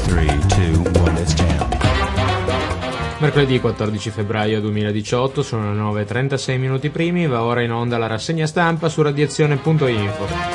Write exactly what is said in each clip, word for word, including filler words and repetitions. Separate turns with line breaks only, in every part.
three, two, one, let's jam.
Mercoledì quattordici febbraio duemiladiciotto, sono le nove e trentasei minuti primi, va ora in onda la rassegna stampa su radiazione punto info.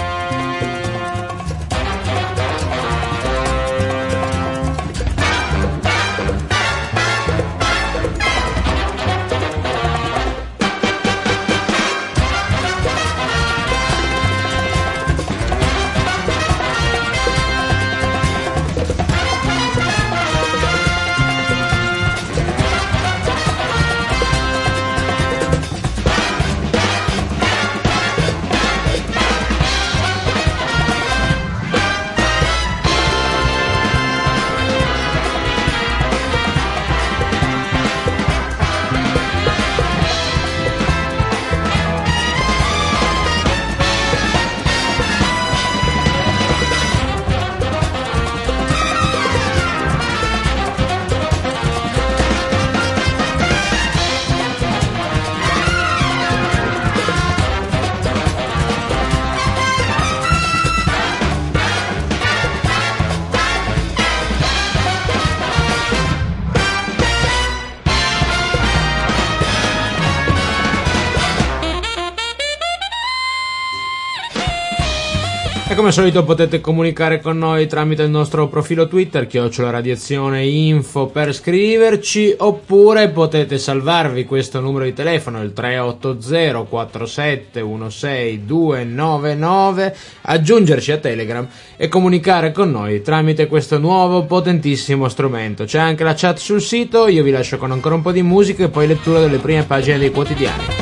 E come al solito potete comunicare con noi tramite il nostro profilo Twitter, chiocciola radiazione info, per scriverci, oppure potete salvarvi questo numero di telefono, il tre otto zero quattro sette uno sei due nove nove, aggiungerci a Telegram e comunicare con noi tramite questo nuovo potentissimo strumento. C'è anche la chat sul sito, io vi lascio con ancora un po' di musica e poi lettura delle prime pagine dei quotidiani.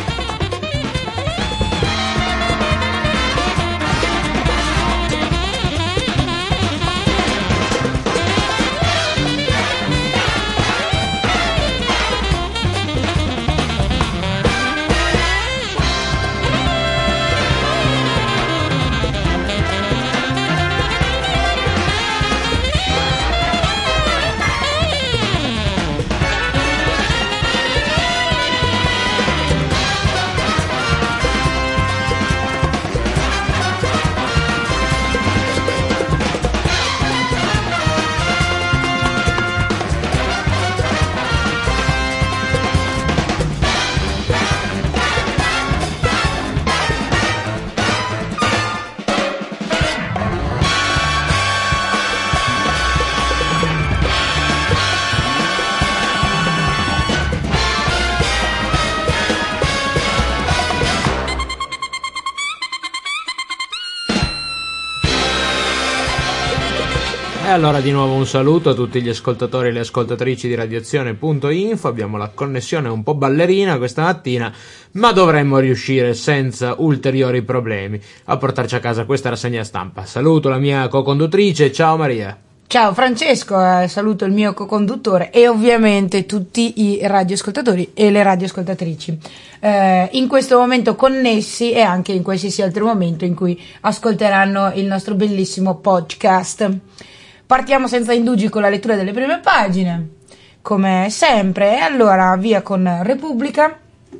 E allora di nuovo un saluto a tutti gli ascoltatori e le ascoltatrici di radiazione punto info. Abbiamo la connessione un po' ballerina questa mattina, ma dovremmo riuscire senza ulteriori problemi a portarci a casa questa rassegna stampa. Saluto la mia co-conduttrice, ciao Maria.
Ciao Francesco, eh, saluto il mio co-conduttore e ovviamente tutti i radioascoltatori e le radioascoltatrici eh, in questo momento connessi e anche in qualsiasi altro momento in cui ascolteranno il nostro bellissimo podcast. Partiamo senza indugi con la lettura delle prime pagine, come sempre, e allora via con Repubblica,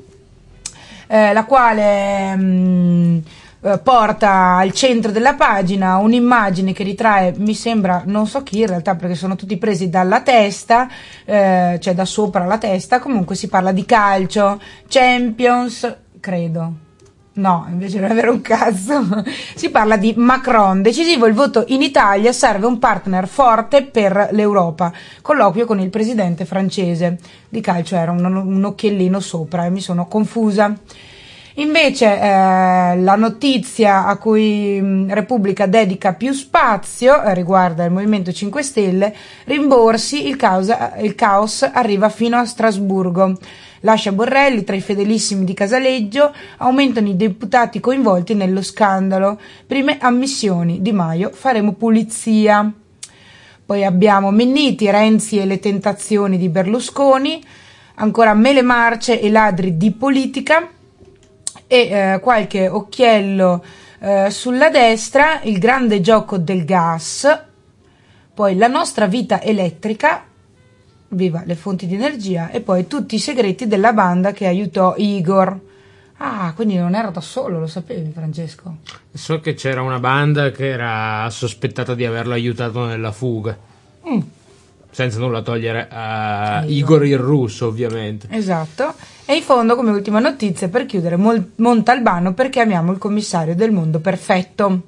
eh, la quale mh, porta al centro della pagina un'immagine che ritrae, mi sembra, non so chi in realtà perché sono tutti presi dalla testa, eh, cioè da sopra la testa, comunque si parla di calcio, Champions, credo. No, invece non è vero un cazzo. Si parla di Macron. Decisivo il voto in Italia, serve un partner forte per l'Europa. Colloquio con il presidente francese. Di calcio era un, un occhiellino sopra e mi sono confusa. Invece eh, la notizia a cui mh, Repubblica dedica più spazio eh, riguarda il Movimento cinque Stelle, rimborsi, il caos, il caos arriva fino a Strasburgo. Lascia Borrelli tra i fedelissimi di Casaleggio, aumentano i deputati coinvolti nello scandalo, prime ammissioni, Di Maio, faremo pulizia. Poi abbiamo Minniti, Renzi e le tentazioni di Berlusconi, ancora mele marce e ladri di politica, e eh, qualche occhiello eh, sulla destra, il grande gioco del gas, poi la nostra vita elettrica, viva le fonti di energia, e poi tutti i segreti della banda che aiutò Igor. Ah, quindi non era da solo, lo sapevi Francesco?
So che c'era una banda che era sospettata di averlo aiutato nella fuga.
Mm,
senza nulla togliere a Igor il russo, ovviamente.
Esatto. E in fondo, come ultima notizia, per chiudere, Mol- Montalbano, perché amiamo il commissario del mondo perfetto.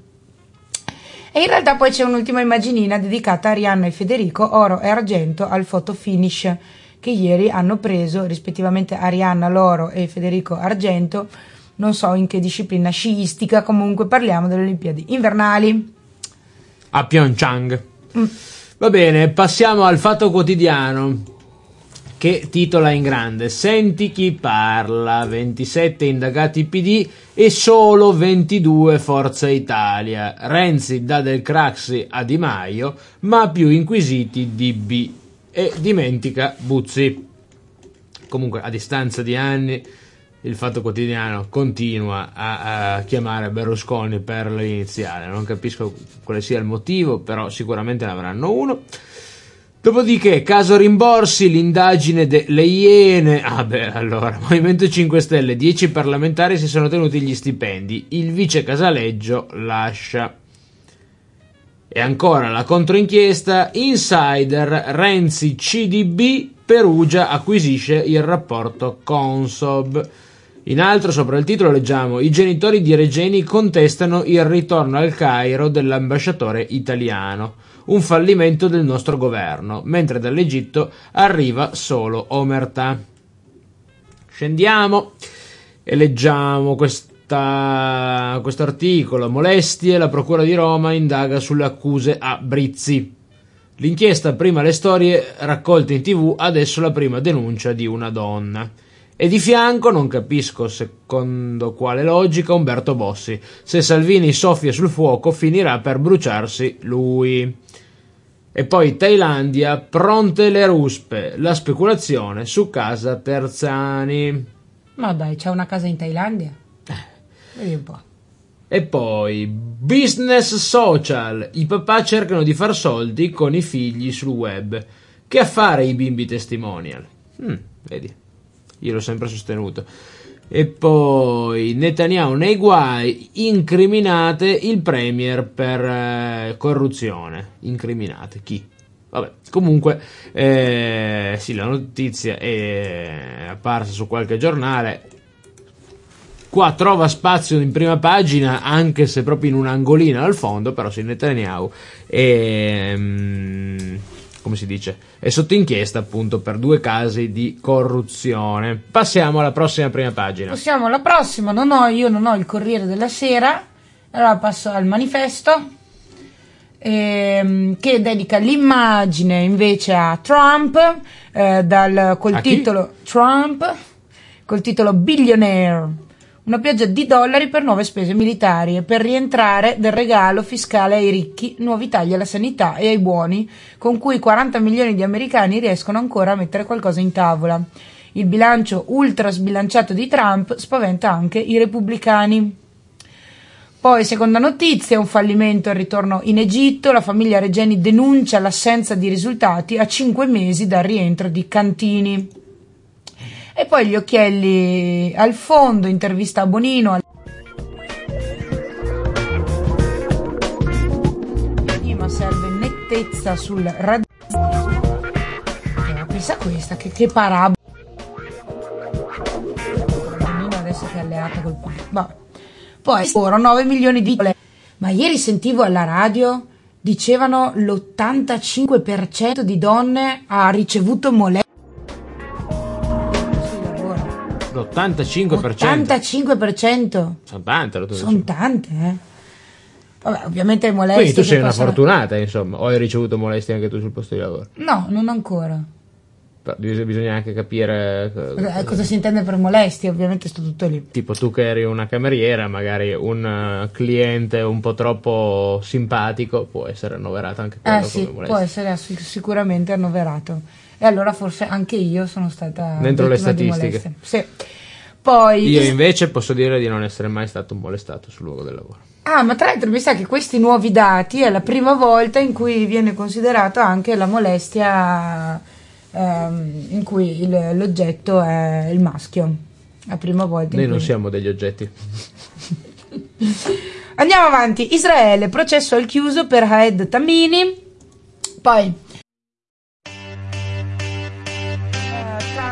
E in realtà poi c'è un'ultima immaginina dedicata a Arianna e Federico, oro e argento al photo finish, che ieri hanno preso rispettivamente Arianna l'oro e Federico argento, non so in che disciplina sciistica, comunque parliamo delle Olimpiadi invernali.
A Pyeongchang.
Mm.
Va bene, passiamo al Fatto Quotidiano, che titola in grande: senti chi parla, ventisette indagati P D e solo ventidue Forza Italia. Renzi dà del Craxi a Di Maio, ma più inquisiti D B, e dimentica Buzzi. Comunque, a distanza di anni, il Fatto Quotidiano continua a, a chiamare Berlusconi per l'iniziale. Non capisco quale sia il motivo, però sicuramente ne avranno uno. Dopodiché, caso rimborsi, l'indagine delle Iene. Ah beh, allora, Movimento cinque Stelle, dieci parlamentari si sono tenuti gli stipendi, il vice Casaleggio lascia. E ancora la controinchiesta, insider, Renzi C D B, Perugia acquisisce il rapporto Consob. In alto, sopra il titolo, leggiamo: i genitori di Regeni contestano il ritorno al Cairo dell'ambasciatore italiano. Un fallimento del nostro governo, mentre dall'Egitto arriva solo omertà. Scendiamo e leggiamo questa, questo articolo: molestie, la Procura di Roma indaga sulle accuse a Brizzi. L'inchiesta, prima le storie raccolte in tv, adesso la prima denuncia di una donna. E di fianco, non capisco secondo quale logica, Umberto Bossi: se Salvini soffia sul fuoco finirà per bruciarsi lui. E poi Thailandia, pronte le ruspe, la speculazione su casa Terzani.
Ma dai, c'è una casa in Thailandia? Vedi un po'.
E poi business social, i papà cercano di far soldi con i figli sul web. Che affare i bimbi testimonial? Hmm, vedi, io l'ho sempre sostenuto. E poi Netanyahu nei guai, incriminate il premier per eh, corruzione. Incriminate chi? Vabbè, comunque eh, sì, la notizia è apparsa su qualche giornale. Qua trova spazio in prima pagina, anche se proprio in un angolino al fondo, però sì, Netanyahu è, um, come si dice, è sotto inchiesta appunto per due casi di corruzione. Passiamo alla prossima prima pagina.
Passiamo alla prossima. Non ho, io non ho il Corriere della Sera, allora passo al Manifesto, ehm, che dedica l'immagine invece a Trump, eh, dal, col
a
titolo chi? Trump, col titolo Billionaire. Una pioggia di dollari per nuove spese militari e per rientrare del regalo fiscale ai ricchi, nuovi tagli alla sanità e ai buoni, con cui quaranta milioni di americani riescono ancora a mettere qualcosa in tavola. Il bilancio ultra sbilanciato di Trump spaventa anche i repubblicani. Poi, seconda notizia, un fallimento al ritorno in Egitto. La famiglia Regeni denuncia l'assenza di risultati a cinque mesi dal rientro di Cantini. E poi gli occhielli al fondo, intervista a Bonino. Ma serve nettezza sul radio. Pensa questa, che, che parabola. Bonino adesso che è alleata col pubblico. Vabbè. Poi ora nove milioni di dollari. Ma ieri sentivo alla radio, dicevano l'ottantacinque per cento di donne ha ricevuto molestie.
L'ottantacinque per cento.
ottantacinque per cento.
Sono tante.
Sono tante, eh. Vabbè, ovviamente molestie.
Quindi tu sei una
possono...
fortunata, insomma. O hai ricevuto molestie anche tu sul posto di lavoro?
No, non ancora.
Però bisogna anche capire
cosa, cosa si intende per molestie, ovviamente sto tutto lì.
Tipo tu che eri una cameriera, magari un cliente un po' troppo simpatico può essere annoverato anche quello
eh, sì,
come molestia.
Può essere sicuramente annoverato. E allora forse anche io sono stata
dentro le statistiche.
Sì. Poi
io invece posso dire di non essere mai stato molestato sul luogo del lavoro.
Ah, ma tra l'altro mi sa che questi nuovi dati è la prima volta in cui viene considerato anche la molestia ehm, in cui il, l'oggetto è il maschio. La prima volta.
Noi
in
non
cui...
siamo degli oggetti.
Andiamo avanti. Israele, processo al chiuso per Haed Tamimi. Poi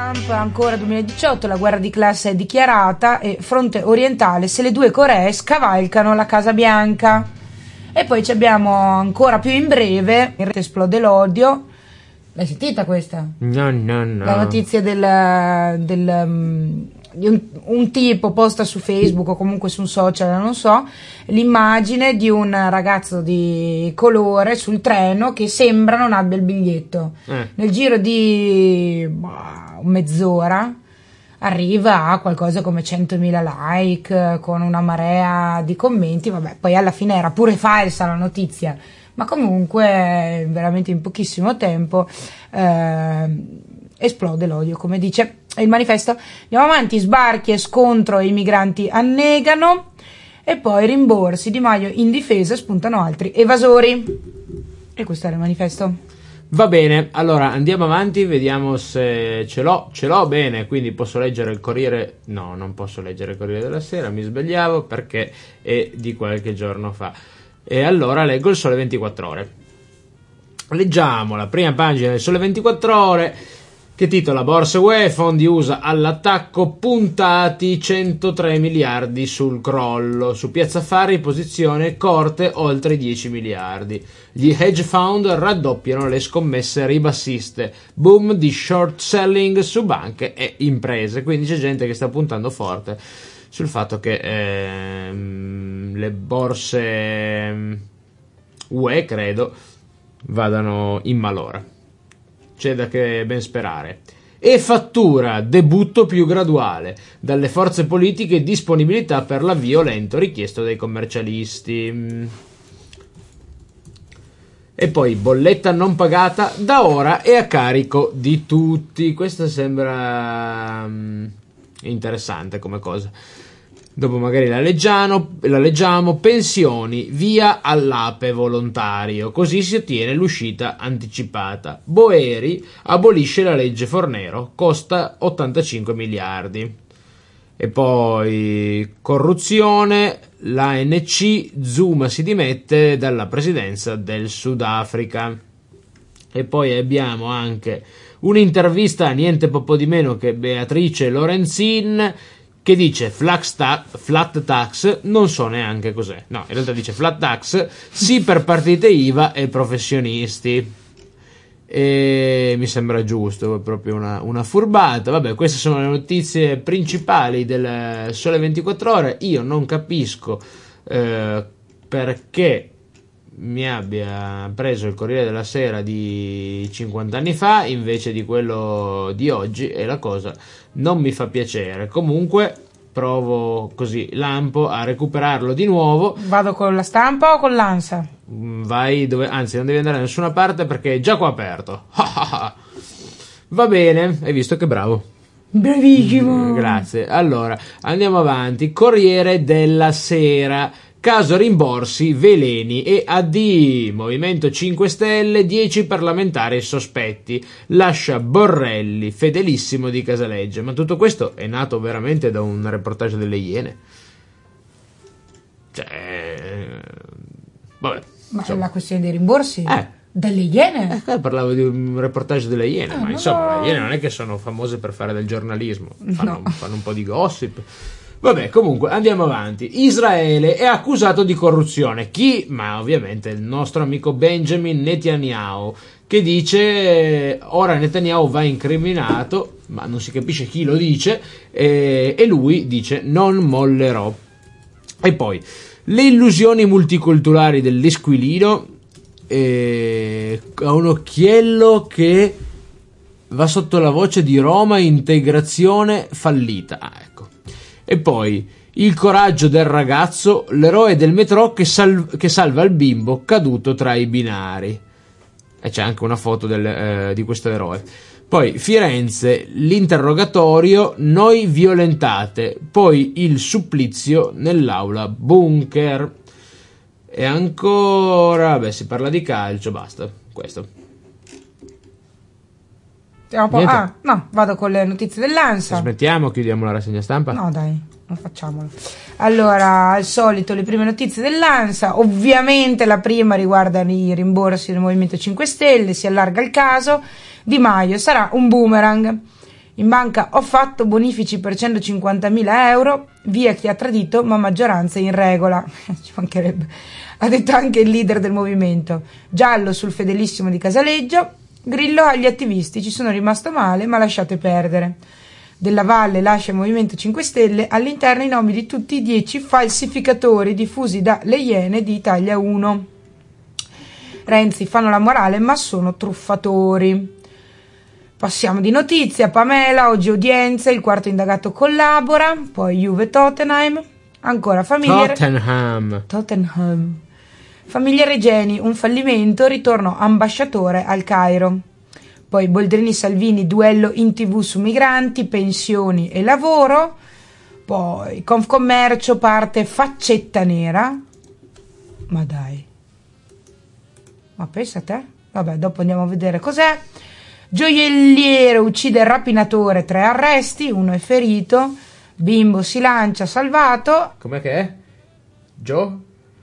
Trump, ancora duemiladiciotto, la guerra di classe è dichiarata e fronte orientale se le due Coree scavalcano la Casa Bianca. E poi ci abbiamo ancora più in breve, in rete esplode l'odio. L'hai sentita questa?
No, no, no.
La notizia del, del um, di un, un tipo posta su Facebook o comunque su un social, non so, l'immagine di un ragazzo di colore sul treno che sembra non abbia il biglietto.
Eh.
Nel giro di bah, mezz'ora arriva a qualcosa come centomila like con una marea di commenti. Vabbè, poi alla fine era pure falsa la notizia, ma comunque veramente in pochissimo tempo eh, esplode l'odio, come dice il manifesto. Andiamo avanti, sbarchi e scontro e i migranti annegano, e poi rimborsi, Di Maio in difesa, spuntano altri evasori. E questo era il manifesto.
Va bene, allora andiamo avanti, vediamo se ce l'ho, ce l'ho bene, quindi posso leggere il Corriere, no, non posso leggere il Corriere della Sera, mi sbagliavo perché è di qualche giorno fa. E allora leggo il Sole ventiquattro Ore. Leggiamo la prima pagina del Sole ventiquattro Ore, che titola Borse U E, fondi U S A all'attacco, puntati centotré miliardi sul crollo. Su Piazza Affari posizione corte oltre dieci miliardi. Gli hedge fund raddoppiano le scommesse ribassiste. Boom di short selling su banche e imprese. Quindi c'è gente che sta puntando forte sul fatto che ehm, le borse U E, credo, vadano in malora. C'è da che ben sperare. E fattura, debutto più graduale. Dalle forze politiche disponibilità per l'avvio lento richiesto dai commercialisti. E poi bolletta non pagata da ora è a carico di tutti. Questa sembra um, interessante come cosa. Dopo magari la leggiamo, la leggiamo, pensioni, via all'Ape volontario, così si ottiene l'uscita anticipata. Boeri abolisce la legge Fornero, costa ottantacinque miliardi. E poi corruzione, l'A N C, Zuma si dimette dalla presidenza del Sudafrica. E poi abbiamo anche un'intervista a niente poco di meno che Beatrice Lorenzin, che dice flat tax, flat tax non so neanche cos'è. No, in realtà dice flat tax sì per partite I V A e professionisti. E mi sembra giusto, è proprio una, una furbata. Vabbè, queste sono le notizie principali del Sole ventiquattro Ore. Io non capisco eh, perché mi abbia preso il Corriere della Sera di cinquanta anni fa invece di quello di oggi, e la cosa non mi fa piacere. Comunque provo così lampo a recuperarlo di nuovo.
Vado con la Stampa o con l'Ansa?
Vai dove, anzi non devi andare da nessuna parte perché è già qua aperto. Va bene, hai visto che bravo.
Bravissimo.
Grazie. Allora andiamo avanti. Corriere della Sera. Caso rimborsi, veleni e A D. Movimento cinque Stelle, dieci parlamentari sospetti. Lascia Borrelli, fedelissimo di Casaleggio. Ma tutto questo è nato veramente da un reportage delle Iene? Cioè... Vabbè.
Ma
insomma.
la questione dei rimborsi?
Eh.
Delle Iene?
Eh, parlavo di un reportage delle Iene,
eh,
ma
no.
insomma, le Iene non è che sono famose per fare del giornalismo. Fanno,
No.
fanno un po' di gossip. Vabbè, comunque, andiamo avanti. Israele è accusato di corruzione. Chi? Ma ovviamente il nostro amico Benjamin Netanyahu, che dice ora Netanyahu va incriminato, ma non si capisce chi lo dice, e, e lui dice non mollerò. E poi, le illusioni multiculturali dell'Esquilino, e ha un occhiello che va sotto la voce di Roma integrazione fallita. Ah, ecco. E poi il coraggio del ragazzo, l'eroe del metro che, sal- che salva il bimbo caduto tra i binari. E c'è anche una foto del, eh, di questo eroe. Poi Firenze, l'interrogatorio, noi violentate. Poi il supplizio nell'aula bunker. E ancora, beh, si parla di calcio, basta, questo.
Ah, no, vado con le notizie dell'Ansa.
Smettiamo, chiudiamo la rassegna stampa?
No, dai, non facciamolo. Allora, al solito, le prime notizie dell'Ansa. Ovviamente la prima riguarda i rimborsi del Movimento cinque Stelle, si allarga il caso. Di Maio sarà un boomerang. In banca ho fatto bonifici per centocinquantamila euro, via chi ha tradito, ma maggioranza in regola. Ci mancherebbe. Ha detto anche il leader del movimento. Giallo sul fedelissimo di Casaleggio. Grillo agli attivisti, ci sono rimasto male, ma lasciate perdere. Della Valle lascia il Movimento cinque Stelle, all'interno i nomi di tutti i dieci falsificatori diffusi da Le Iene di Italia uno. Renzi fanno la morale, ma sono truffatori. Passiamo di notizia. Pamela, oggi udienza, il quarto indagato collabora, poi Juve Tottenham, ancora famiglia
Tottenham.
Tottenham. Famiglia Regeni, un fallimento, ritorno ambasciatore al Cairo. Poi Boldrini Salvini, duello in tv su migranti, pensioni e lavoro. Poi Confcommercio, parte faccetta nera. Ma dai. Ma pensa a te? Vabbè, dopo andiamo a vedere cos'è. Gioielliere uccide il rapinatore, tre arresti, uno è ferito. Bimbo si lancia, salvato.
Com'è che è? Joe?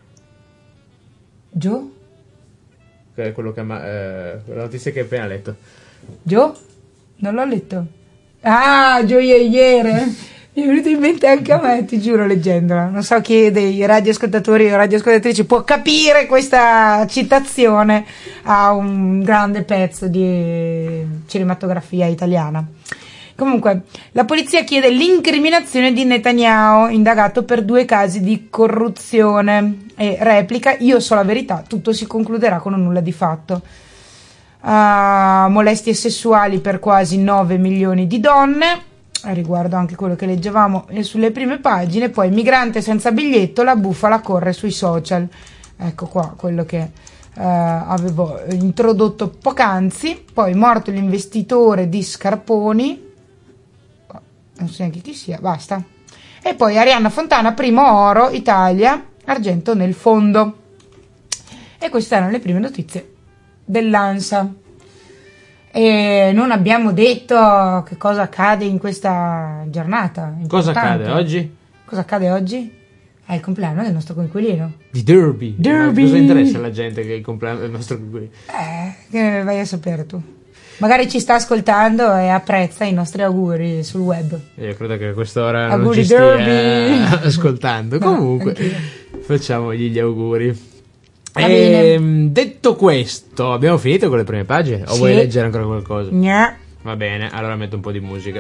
Joe?
Che è quello che ma, eh, la notizia che hai appena letto.
Joe? Non l'ho letto. Ah, gioielliere. Mi è venuto in mente anche a me, ti giuro, leggendola. Non so chi dei radioascoltatori o radioascoltatrici può capire questa citazione a un grande pezzo di cinematografia italiana. Comunque, la polizia chiede l'incriminazione di Netanyahu, indagato per due casi di corruzione, e replica: io so la verità, tutto si concluderà con un nulla di fatto. Uh, molestie sessuali per quasi nove milioni di donne, a riguardo anche quello che leggevamo sulle prime pagine. Poi migrante senza biglietto, la bufala corre sui social. Ecco qua quello che uh, avevo introdotto poc'anzi. Poi morto l'investitore di scarponi, non so neanche chi sia, basta. E poi Arianna Fontana, primo oro, Italia, argento nel fondo. E queste erano le prime notizie dell'ANSA. E non abbiamo detto che cosa accade in questa giornata.
Cosa
importante.
accade oggi?
Cosa accade oggi? È il compleanno del nostro coinquilino.
Di Derby.
Derby.
Ma cosa interessa alla gente che è il compleanno del nostro coinquilino?
Eh, che vai a sapere tu. Magari ci sta ascoltando e apprezza i nostri auguri sul web.
Io credo che a quest'ora
Auguri
non ci
Derby.
stia ascoltando.
No,
Comunque,
anch'io.
facciamogli gli auguri.
Va
E, detto questo, abbiamo finito con le prime pagine? O
Sì.
vuoi leggere ancora qualcosa?
Gna.
Va bene, allora metto un po' di musica.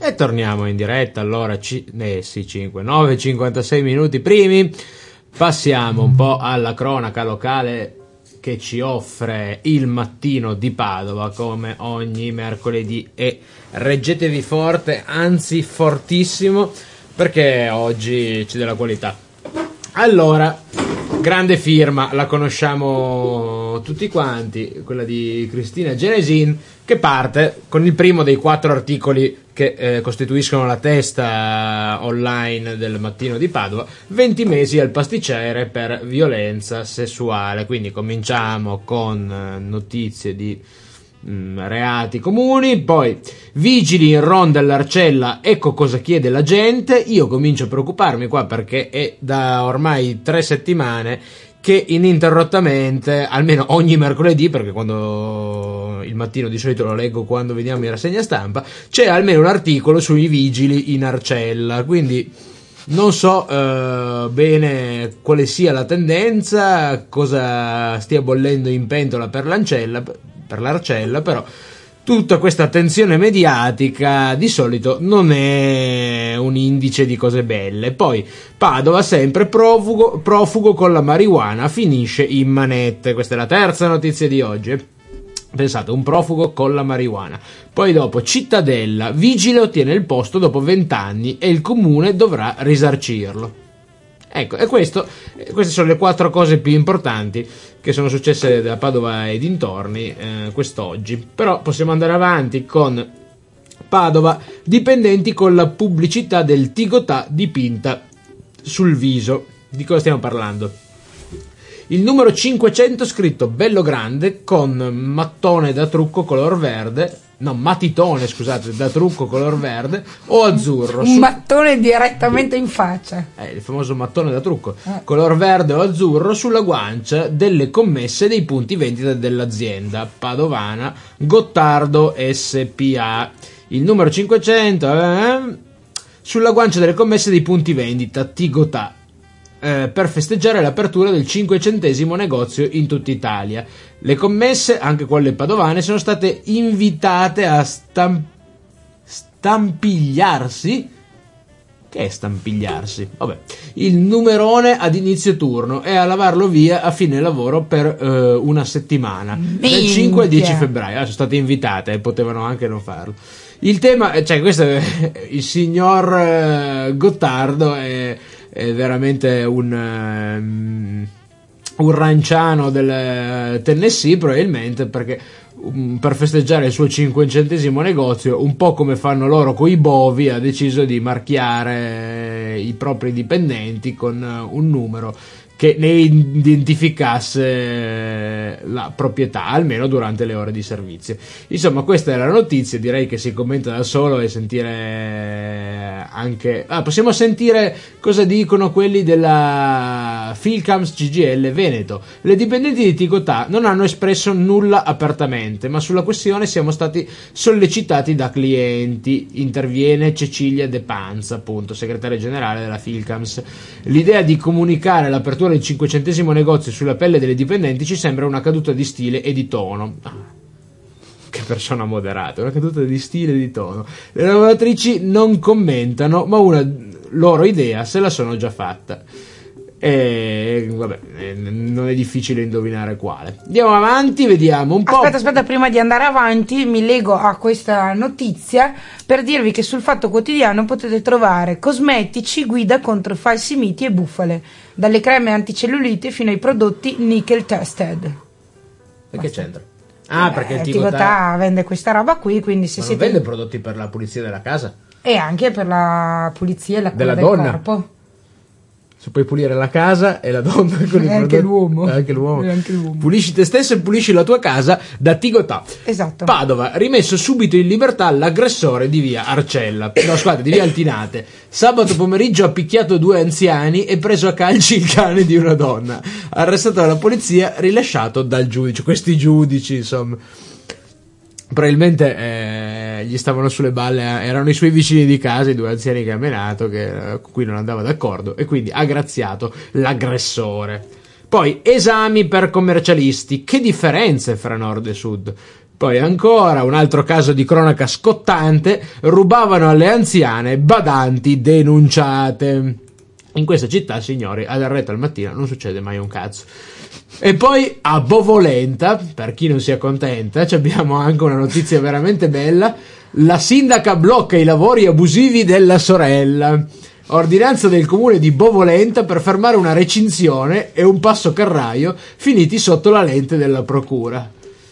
E torniamo in diretta, allora, ci, eh sì, cinque, nove e cinquantasei minuti primi, passiamo un po' alla cronaca locale che ci offre il Mattino di Padova, come ogni mercoledì, e reggetevi forte, anzi fortissimo, perché oggi c'è della qualità. Allora, grande firma, la conosciamo tutti quanti, quella di Cristina Genesin, che parte con il primo dei quattro articoli che eh, costituiscono la testa online del Mattino di Padova, venti mesi al pasticcere per violenza sessuale. Quindi cominciamo con eh, notizie di mh, reati comuni, poi vigili in ronda all'Arcella, ecco cosa chiede la gente. Io comincio a preoccuparmi qua perché è da ormai tre settimane che ininterrottamente, almeno ogni mercoledì, perché quando il mattino di solito lo leggo quando vediamo in rassegna stampa, c'è almeno un articolo sui vigili in Arcella, quindi non so eh, bene quale sia la tendenza, cosa stia bollendo in pentola per l'Ancella, per l'Arcella, però tutta questa attenzione mediatica di solito non è un indice di cose belle. Poi Padova sempre profugo, profugo con la marijuana, finisce in manette. Questa è la terza notizia di oggi. Pensate, un profugo con la marijuana. Poi dopo Cittadella, vigile ottiene il posto dopo vent'anni e il comune dovrà risarcirlo. Ecco, e questo, queste sono le quattro cose più importanti che sono successe da Padova e dintorni eh, quest'oggi. Però possiamo andare avanti con Padova, dipendenti con la pubblicità del Tigotà dipinta sul viso. Di cosa stiamo parlando? Il numero cinquecento scritto bello grande con mattone da trucco color verde, no, matitone, scusate, da trucco color verde o azzurro.
Un su... mattone direttamente in faccia.
Eh, il famoso mattone da trucco, eh. color verde o azzurro sulla guancia delle commesse dei punti vendita dell'azienda padovana Gottardo S P A. Il numero cinquecento eh, sulla guancia delle commesse dei punti vendita Tigotà. Eh, per festeggiare l'apertura del cinquecentesimo negozio in tutta Italia. Le commesse, anche quelle padovane, sono state invitate a stamp- stampigliarsi. Che è stampigliarsi? Vabbè, il numerone ad inizio turno e a lavarlo via a fine lavoro per eh, una settimana,
Minchia.
dal cinque al dieci febbraio. Ah, sono state invitate e potevano anche non farlo. Il tema, cioè, questo è il signor eh, Gottardo è è veramente un, um, un ranciano del Tennessee, probabilmente, perché um, per festeggiare il suo cinquecentesimo negozio, un po' come fanno loro con i bovi, ha deciso di marchiare i propri dipendenti con un numero che ne identificasse la proprietà, almeno durante le ore di servizio. Insomma, questa è la notizia, direi che si commenta da solo e sentire anche... Ah, possiamo sentire cosa dicono quelli della Philcams C G L Veneto. Le dipendenti di Tigotà non hanno espresso nulla apertamente, ma sulla questione siamo stati sollecitati da clienti. Interviene Cecilia De Panza, appunto, segretaria generale della Philcams. L'idea di comunicare l'apertura del cinquecentesimo negozio sulla pelle delle dipendenti ci sembra una caduta di stile e di tono. Ah, che persona moderata, una caduta di stile e di tono. Le lavoratrici non commentano, ma una loro idea se la sono già fatta. E vabbè, non è difficile indovinare quale. Andiamo avanti, vediamo un po'.
Aspetta, aspetta, prima di andare avanti mi lego a questa notizia per dirvi che sul Fatto Quotidiano potete trovare cosmetici, guida contro falsi miti e bufale, dalle creme anticellulite fino ai prodotti nickel tested.
E che c'entra? Ah, eh, perché il
Tigotà, Tigotà vende questa roba qui, quindi se
ma
siete...
non vende prodotti per la pulizia della casa?
E anche per la pulizia e la cura
della
del
donna.
corpo.
Se puoi pulire la casa e la donna con
e
i
anche
prodotti,
l'uomo.
anche l'uomo.
E anche l'uomo.
Pulisci te stesso e pulisci la tua casa da Tigotà.
Esatto.
Padova, rimesso subito in libertà l'aggressore di via Arcella. No, scusate, di via Altinate. Sabato pomeriggio ha picchiato due anziani e preso a calci il cane di una donna. Arrestato dalla polizia, rilasciato dal giudice. Questi giudici, insomma, probabilmente eh, gli stavano sulle balle, eh, erano i suoi vicini di casa, i due anziani che ha menato, che, eh, con cui non andava d'accordo, e quindi ha graziato l'aggressore. Poi esami per commercialisti, che differenze fra nord e sud? Poi ancora un altro caso di cronaca scottante, rubavano alle anziane badanti denunciate. In questa città, signori, ad Arreto al mattino non succede mai un cazzo. E poi a Bovolenta, per chi non sia contenta, abbiamo anche una notizia veramente bella: la sindaca blocca i lavori abusivi della sorella. Ordinanza del comune di Bovolenta per fermare una recinzione e un passo carraio finiti sotto la lente della procura.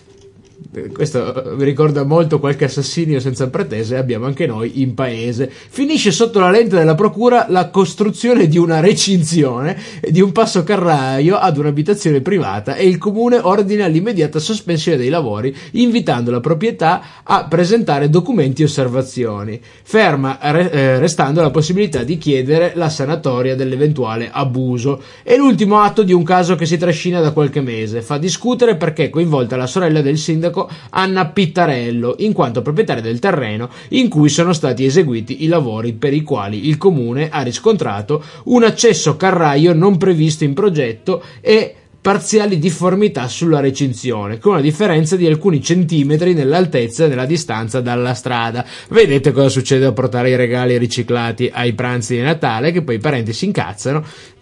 Questo mi ricorda molto qualche assassinio senza pretese abbiamo anche noi in paese. Finisce sotto la lente della procura la costruzione di una recinzione e di un passo carraio ad un'abitazione privata e il comune ordina l'immediata sospensione dei lavori, invitando la proprietà a presentare documenti e osservazioni, ferma re- eh, restando la possibilità di chiedere la sanatoria dell'eventuale abuso. È l'ultimo atto di un caso che si trascina da qualche mese, fa discutere perché è coinvolta la sorella del sindaco Anna Pittarello, in quanto proprietaria del terreno in cui sono stati eseguiti i lavori, per i quali il comune ha riscontrato un accesso carraio non previsto in progetto e parziali difformità sulla recinzione, con una differenza di alcuni centimetri nell'altezza e nella distanza dalla strada. Vedete cosa succede a portare i regali riciclati ai pranzi di Natale, che poi i parenti si incazzano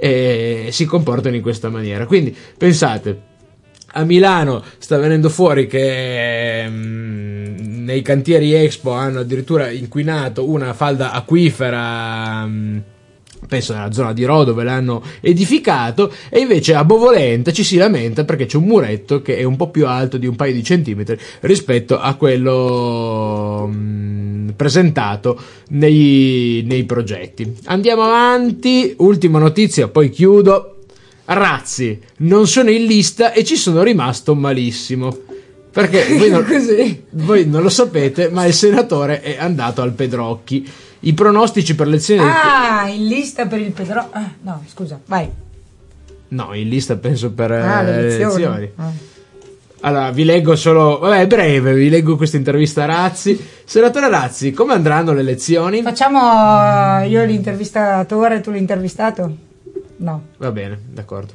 e si comportano in questa maniera. Quindi pensate, a Milano sta venendo fuori che mh, nei cantieri Expo hanno addirittura inquinato una falda acquifera, mh, penso nella zona di Rho dove l'hanno edificato, e invece a Bovolenta ci si lamenta perché c'è un muretto che è un po' più alto di un paio di centimetri rispetto a quello mh, presentato nei, nei progetti. Andiamo avanti, ultima notizia, poi chiudo. Razzi, non sono in lista e ci sono rimasto malissimo perché voi non, voi non lo sapete, ma il senatore è andato al Pedrocchi. I pronostici per le elezioni
ah del... in lista per il Pedrocchi, ah, no scusa vai
no in lista penso per
ah,
le elezioni, elezioni.
Ah.
Allora vi leggo solo, vabbè, breve, vi leggo questa intervista a Razzi. Senatore Razzi, come andranno le elezioni?
Facciamo io l'intervistatore, tu l'intervistato? No.
Va bene, d'accordo.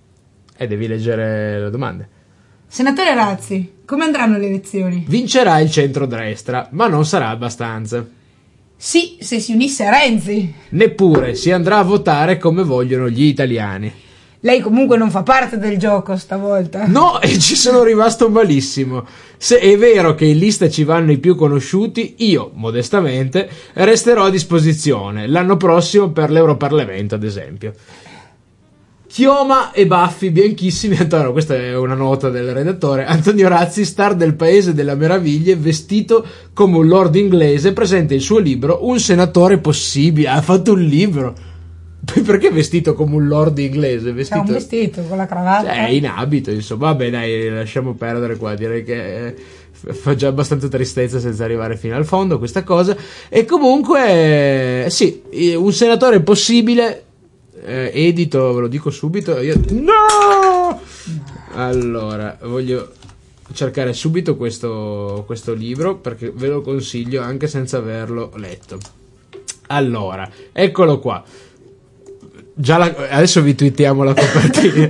E devi leggere le domande.
Senatore Razzi, come andranno le elezioni?
Vincerà il centrodestra, ma non sarà abbastanza.
Sì, se si unisse a Renzi.
Neppure, si andrà a votare come vogliono gli italiani.
Lei comunque non fa parte del gioco stavolta.
No, e ci sono rimasto malissimo. Se è vero che in lista ci vanno i più conosciuti, io, modestamente, resterò a disposizione l'anno prossimo per l'Europarlamento, ad esempio. Chioma e baffi bianchissimi. Antonio, questa è una nota del redattore. Antonio Razzi, star del Paese delle Meraviglie, vestito come un lord inglese, presenta il suo libro Un senatore possibile. Ha fatto un libro. Perché vestito come un lord inglese? Vestito...
C'è un vestito con la cravatta.
È in abito, insomma. Vabbè, dai, lasciamo perdere qua. Direi che eh, fa già abbastanza tristezza senza arrivare fino al fondo questa cosa. E comunque, eh, sì, un senatore possibile. Eh, edito, ve lo dico subito. Io... No! Allora, voglio cercare subito questo, questo libro perché ve lo consiglio anche senza averlo letto. Allora, eccolo qua. Già la, adesso vi twittiamo la copertina.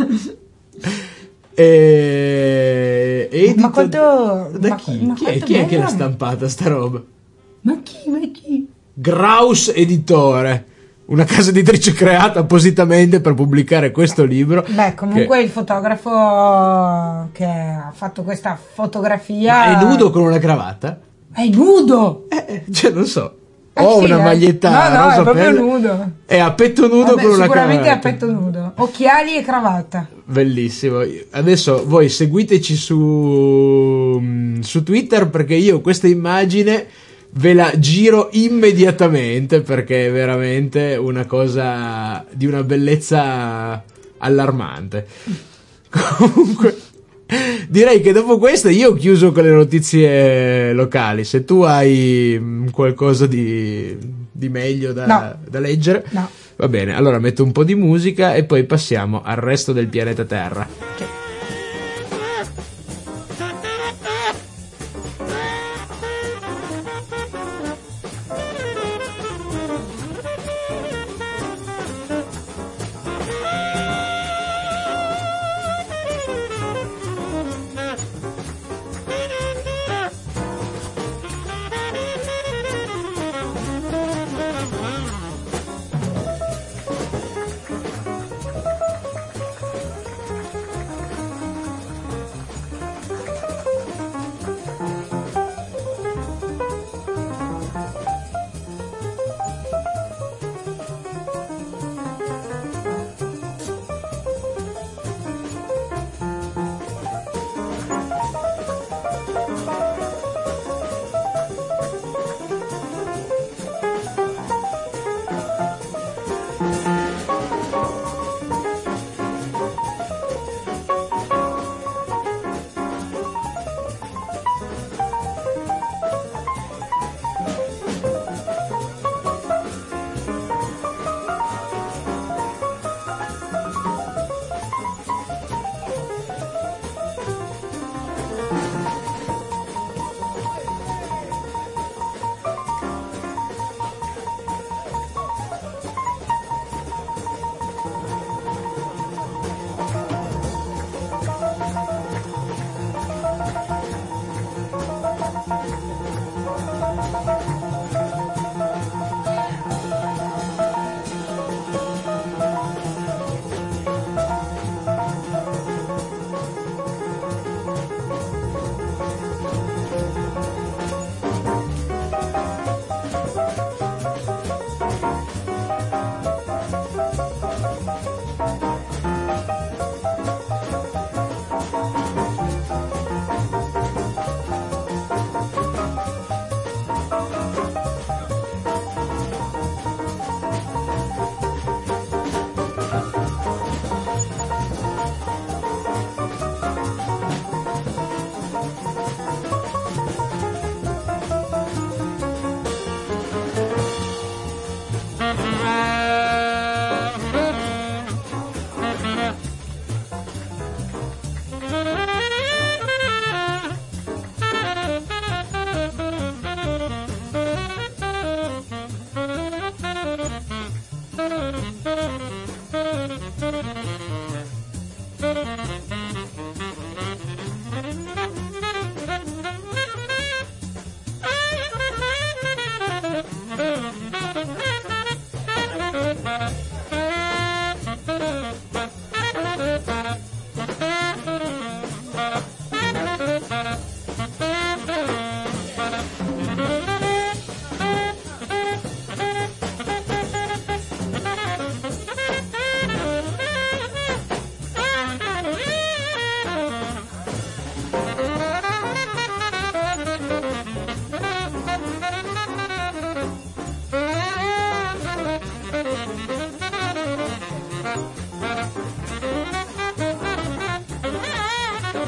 e, edito,
ma quanto
da
ma,
chi?
Ma
chi è, chi è che l'ha stampata sta roba?
Ma chi? Ma chi?
Graus Editore, una casa editrice creata appositamente per pubblicare questo libro.
Beh, comunque che... il fotografo che ha fatto questa fotografia.
Ma è nudo con una cravatta?
È nudo!
Eh, cioè non so.
Eh
Ho
sì,
una
eh.
maglietta
no, no,
rosa
è proprio
pelle.
nudo.
È a petto nudo.
Vabbè,
con una
sicuramente
cravatta.
è a petto nudo. Occhiali e cravatta.
Bellissimo. Adesso voi seguiteci su, su Twitter perché io questa immagine ve la giro immediatamente perché è veramente una cosa di una bellezza allarmante. Comunque direi che dopo questo io ho chiuso con le notizie locali. Se tu hai qualcosa di, di meglio da,
no.
da leggere,
no.
Va bene, allora metto un po' di musica e poi passiamo al resto del pianeta Terra.
Okay.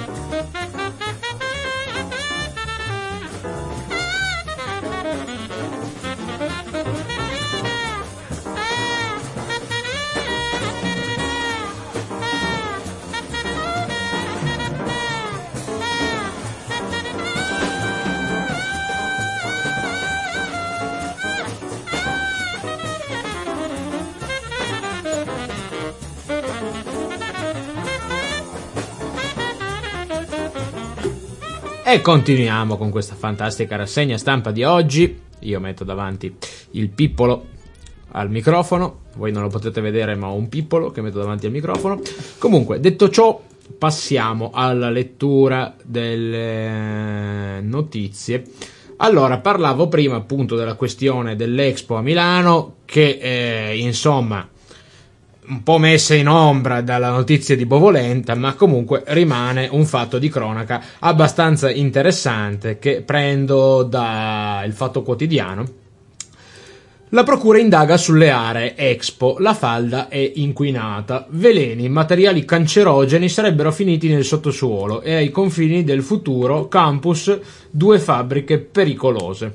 E continuiamo con questa fantastica rassegna stampa di oggi. Io metto davanti il pippolo al microfono, voi non lo potete vedere ma ho un pippolo che metto davanti al microfono. Comunque, detto ciò, passiamo alla lettura delle notizie. Allora, parlavo prima appunto della questione dell'Expo a Milano che eh, insomma un po' messa in ombra dalla notizia di Bovolenta, ma comunque rimane un fatto di cronaca abbastanza interessante che prendo da Il Fatto Quotidiano. La procura indaga sulle aree Expo, la falda è inquinata, veleni, materiali cancerogeni sarebbero finiti nel sottosuolo e ai confini del futuro campus due fabbriche pericolose.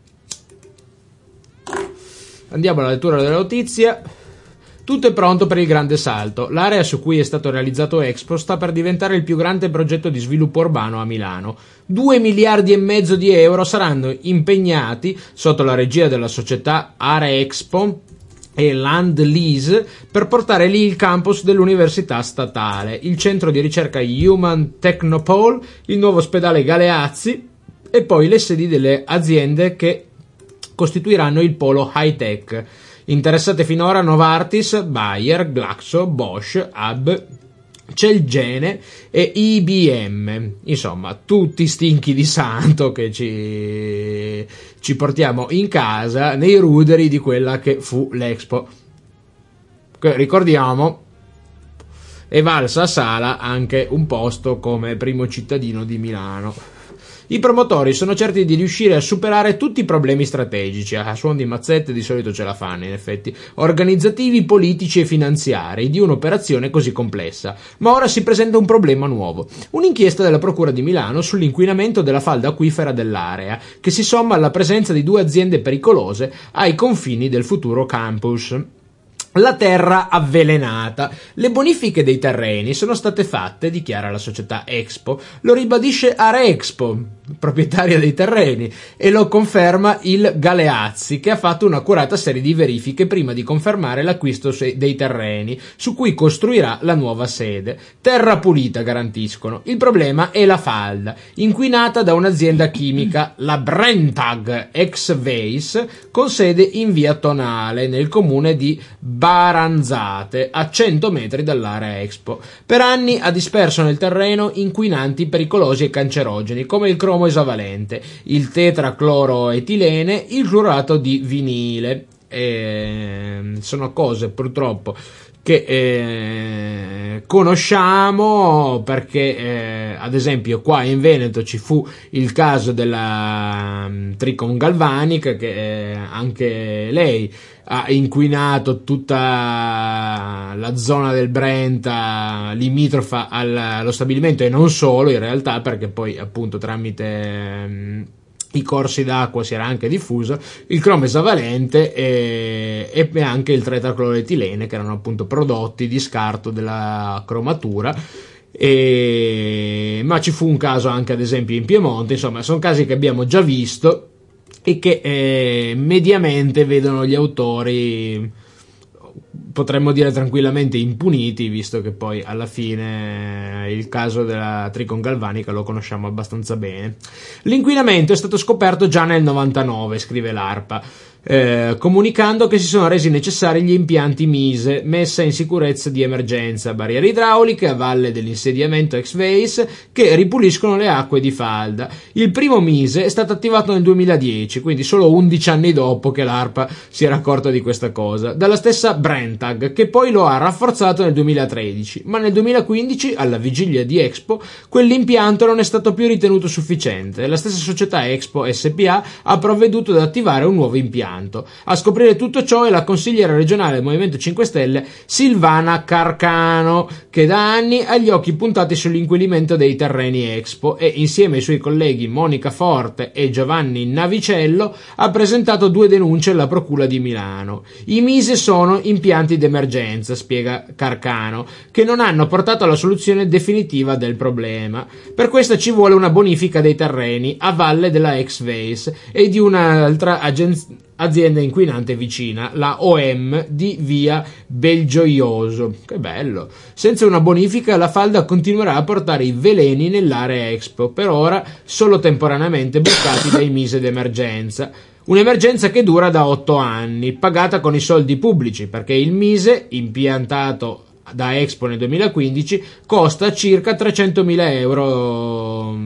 Andiamo alla lettura della notizia. Tutto è pronto per il grande salto. L'area su cui è stato realizzato Expo sta per diventare il più grande progetto di sviluppo urbano a Milano. Due miliardi e mezzo di euro saranno impegnati sotto la regia della società Area Expo e Land Lease per portare lì il campus dell'università statale, il centro di ricerca Human Technopole, il nuovo ospedale Galeazzi e poi le sedi delle aziende che costituiranno il polo high tech. Interessate finora Novartis, Bayer, Glaxo, Bosch, A B, Celgene e I B M. Insomma, tutti stinchi di santo che ci, ci portiamo in casa nei ruderi di quella che fu l'Expo. Che, ricordiamo, è valsa a Sala anche un posto come primo cittadino di Milano. I promotori sono certi di riuscire a superare tutti i problemi strategici, a suon di mazzette di solito ce la fanno in effetti, organizzativi, politici e finanziari di un'operazione così complessa. Ma ora si presenta un problema nuovo, un'inchiesta della Procura di Milano sull'inquinamento della falda acquifera dell'area, che si somma alla presenza di due aziende pericolose ai confini del futuro campus. La terra avvelenata. Le bonifiche dei terreni sono state fatte, dichiara la società Expo, lo ribadisce Arexpo, proprietaria dei terreni, e lo conferma il Galeazzi, che ha fatto un'accurata serie di verifiche prima di confermare l'acquisto dei terreni, su cui costruirà la nuova sede. Terra pulita, garantiscono. Il problema è la falda, inquinata da un'azienda chimica, la Brentag ex Weiss, con sede in via Tonale, nel comune di Baranzate, a cento metri dall'area Expo. Per anni ha disperso nel terreno inquinanti pericolosi e cancerogeni come il cromo esavalente, il tetracloroetilene, il clorato di vinile. E sono cose purtroppo che eh, conosciamo perché eh, ad esempio qua in Veneto ci fu il caso della um, Tricon Galvanica che eh, anche lei ha inquinato tutta la zona del Brenta limitrofa al, allo stabilimento e non solo in realtà, perché poi appunto tramite um, i corsi d'acqua si era anche diffuso il cromo esavalente e, e anche il tetracloroetilene, che erano appunto prodotti di scarto della cromatura. E, ma ci fu un caso anche ad esempio in Piemonte. Insomma, sono casi che abbiamo già visto e che eh, mediamente vedono gli autori, potremmo dire tranquillamente, impuniti, visto che poi alla fine il caso della Tricon Galvanica lo conosciamo abbastanza bene. L'inquinamento è stato scoperto già nel novantanove, scrive l'ARPA, eh, comunicando che si sono resi necessari gli impianti Mise, messa in sicurezza di emergenza, barriere idrauliche a valle dell'insediamento ex Weiss che ripuliscono le acque di falda. Il primo Mise è stato attivato nel duemiladieci, quindi solo undici anni dopo che l'ARPA si era accorta di questa cosa, dalla stessa Brentag, che poi lo ha rafforzato nel duemilatredici, ma nel duemilaquindici, alla vigilia di Expo, quell'impianto non è stato più ritenuto sufficiente. La stessa società Expo S P A ha provveduto ad attivare un nuovo impianto, impianto. A scoprire tutto ciò è la consigliera regionale del Movimento cinque Stelle Silvana Carcano, che da anni ha gli occhi puntati sull'inquinamento dei terreni Expo e insieme ai suoi colleghi Monica Forte e Giovanni Navicello ha presentato due denunce alla Procura di Milano. I Mise sono impianti d'emergenza, spiega Carcano, che non hanno portato alla soluzione definitiva del problema. Per questo ci vuole una bonifica dei terreni a valle della ex Veis e di un'altra agenz- azienda inquinante vicina, la O M di via Belgioioso. Che bello! Senza una bonifica la falda continuerà a portare i veleni nell'area Expo, per ora solo temporaneamente bloccati dai Mise d'emergenza. Un'emergenza che dura da otto anni, pagata con i soldi pubblici, perché il Mise, impiantato da Expo nel duemilaquindici, costa circa trecentomila euro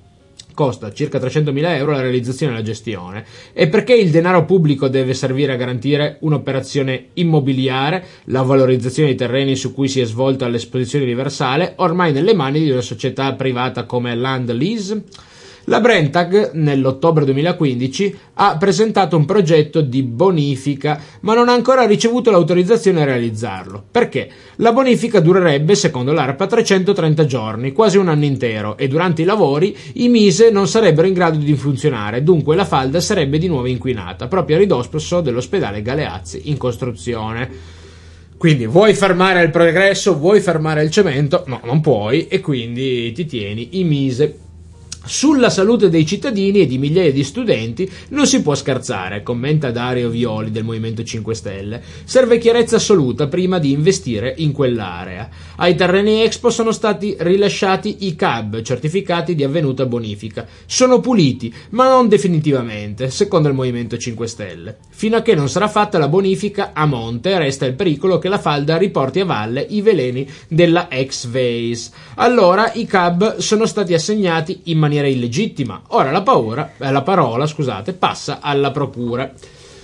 costa circa trecentomila euro la realizzazione e la gestione. E perché il denaro pubblico deve servire a garantire un'operazione immobiliare, la valorizzazione dei terreni su cui si è svolta l'esposizione universale, ormai nelle mani di una società privata come Land Lease? La Brentag nell'ottobre duemilaquindici ha presentato un progetto di bonifica, ma non ha ancora ricevuto l'autorizzazione a realizzarlo. Perché? La bonifica durerebbe, secondo l'ARPA, trecentotrenta giorni, quasi un anno intero, e durante i lavori i Mise non sarebbero in grado di funzionare, dunque la falda sarebbe di nuovo inquinata, proprio a ridosso dell'ospedale Galeazzi in costruzione. Quindi vuoi fermare il progresso, vuoi fermare il cemento? No, non puoi, e quindi ti tieni i Mise. Sulla salute dei cittadini e di migliaia di studenti non si può scherzare, commenta Dario Violi del Movimento cinque Stelle. Serve chiarezza assoluta prima di investire in quell'area. Ai terreni Expo sono stati rilasciati i C A B, certificati di avvenuta bonifica. Sono puliti, ma non definitivamente, secondo il Movimento cinque Stelle. Fino a che non sarà fatta la bonifica a monte, resta il pericolo che la falda riporti a valle i veleni della ex Veis. Allora i C A B sono stati assegnati in maniera illegittima. Ora la paura, eh, la parola, scusate, passa alla procura.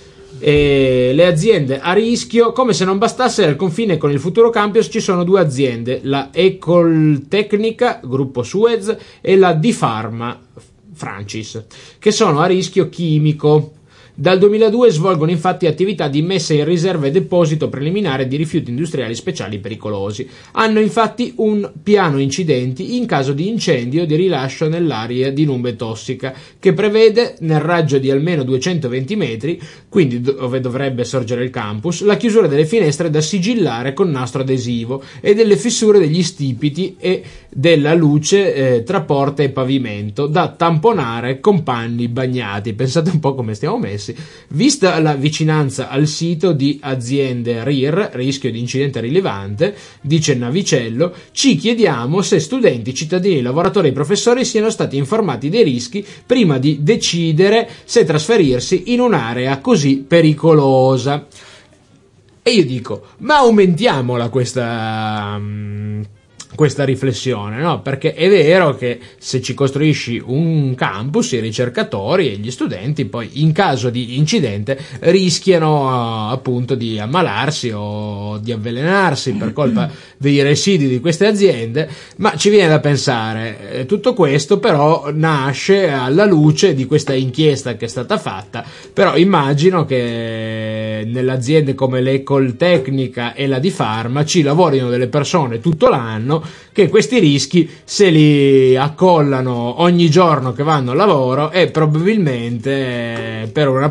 E le aziende a rischio, come se non bastasse, al confine con il futuro campus ci sono due aziende, la Ecoltecnica, gruppo Suez, e la Di Pharma Francis, che sono a rischio chimico. Dal duemiladue svolgono infatti attività di messa in riserva e deposito preliminare di rifiuti industriali speciali pericolosi. Hanno infatti un piano incidenti in caso di incendio o di rilascio nell'area di nube tossica, che prevede nel raggio di almeno duecentoventi metri, quindi dove dovrebbe sorgere il campus, la chiusura delle finestre da sigillare con nastro adesivo e delle fessure degli stipiti e della luce eh, tra porta e pavimento da tamponare con panni bagnati. Pensate un po' come stiamo messi. Vista la vicinanza al sito di aziende R I R, rischio di incidente rilevante, dice Navicello, ci chiediamo se studenti, cittadini, lavoratori e professori siano stati informati dei rischi prima di decidere se trasferirsi in un'area così pericolosa. E io dico, ma aumentiamola questa... Um, questa riflessione, no? Perché è vero che se ci costruisci un campus, i ricercatori e gli studenti poi in caso di incidente rischiano appunto di ammalarsi o di avvelenarsi per colpa dei residui di queste aziende, ma ci viene da pensare, eh, tutto questo però nasce alla luce di questa inchiesta che è stata fatta, però immagino che nelle aziende come l'Ecoltecnica e la Di Pharma ci lavorino delle persone tutto l'anno che questi rischi se li accollano ogni giorno che vanno al lavoro e probabilmente per una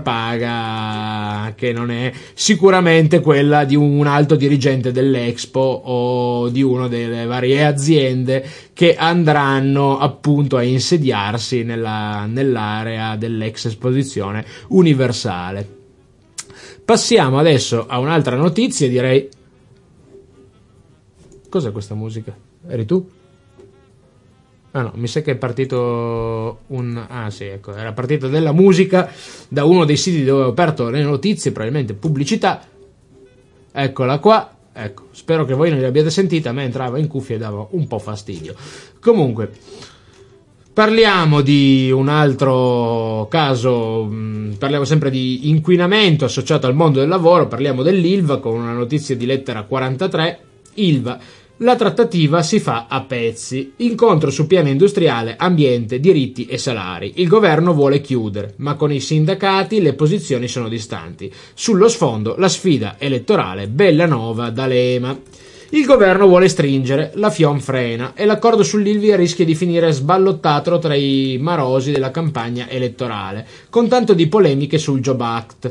paga che non è sicuramente quella di un alto dirigente dell'Expo o di una delle varie aziende che andranno appunto a insediarsi nella, nell'area dell'ex esposizione universale. Passiamo adesso a un'altra notizia, direi. Cos'è questa musica? Eri tu? Ah no, mi sa che è partito un... Ah sì, ecco, era partita della musica da uno dei siti dove ho aperto le notizie, probabilmente pubblicità. Eccola qua, ecco, spero che voi non l'abbiate sentita, a me entrava in cuffia e dava un po' fastidio. Comunque, parliamo di un altro caso, mh, parliamo sempre di inquinamento associato al mondo del lavoro, parliamo dell'Ilva con una notizia di lettera quarantatré. Ilva, La trattativa si fa a pezzi. Incontro su piano industriale, ambiente, diritti e salari. Il governo vuole chiudere, ma con i sindacati le posizioni sono distanti. Sullo sfondo la sfida elettorale Bellanova-D'Alema. Il governo vuole stringere, la FIOM frena e l'accordo sull'Ilva rischia di finire sballottato tra i marosi della campagna elettorale, con tanto di polemiche sul Job Act.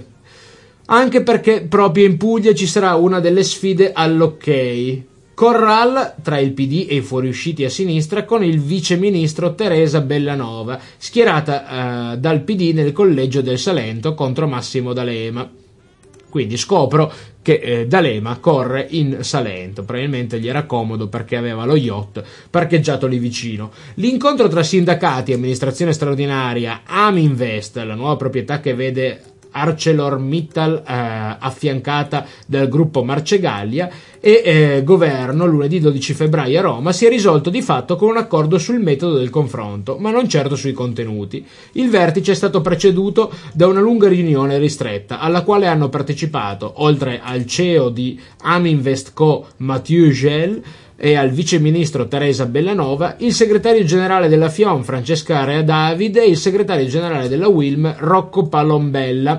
Anche perché proprio in Puglia ci sarà una delle sfide all'ok. Corral tra il P D e i fuoriusciti a sinistra con il viceministro Teresa Bellanova, schierata eh, dal P D nel collegio del Salento contro Massimo D'Alema. Quindi scopro che eh, D'Alema corre in Salento, probabilmente gli era comodo perché aveva lo yacht parcheggiato lì vicino. L'incontro tra sindacati e amministrazione straordinaria, Aminvest, la nuova proprietà che vede ArcelorMittal eh, affiancata dal gruppo Marcegaglia, e eh, governo lunedì dodici febbraio a Roma, si è risolto di fatto con un accordo sul metodo del confronto, ma non certo sui contenuti. Il vertice è stato preceduto da una lunga riunione ristretta, alla quale hanno partecipato, oltre al C E O di Aminvest Co. Mathieu Gel e al viceministro Teresa Bellanova, il segretario generale della FIOM Francesca Rea David e il segretario generale della Wilm Rocco Palombella.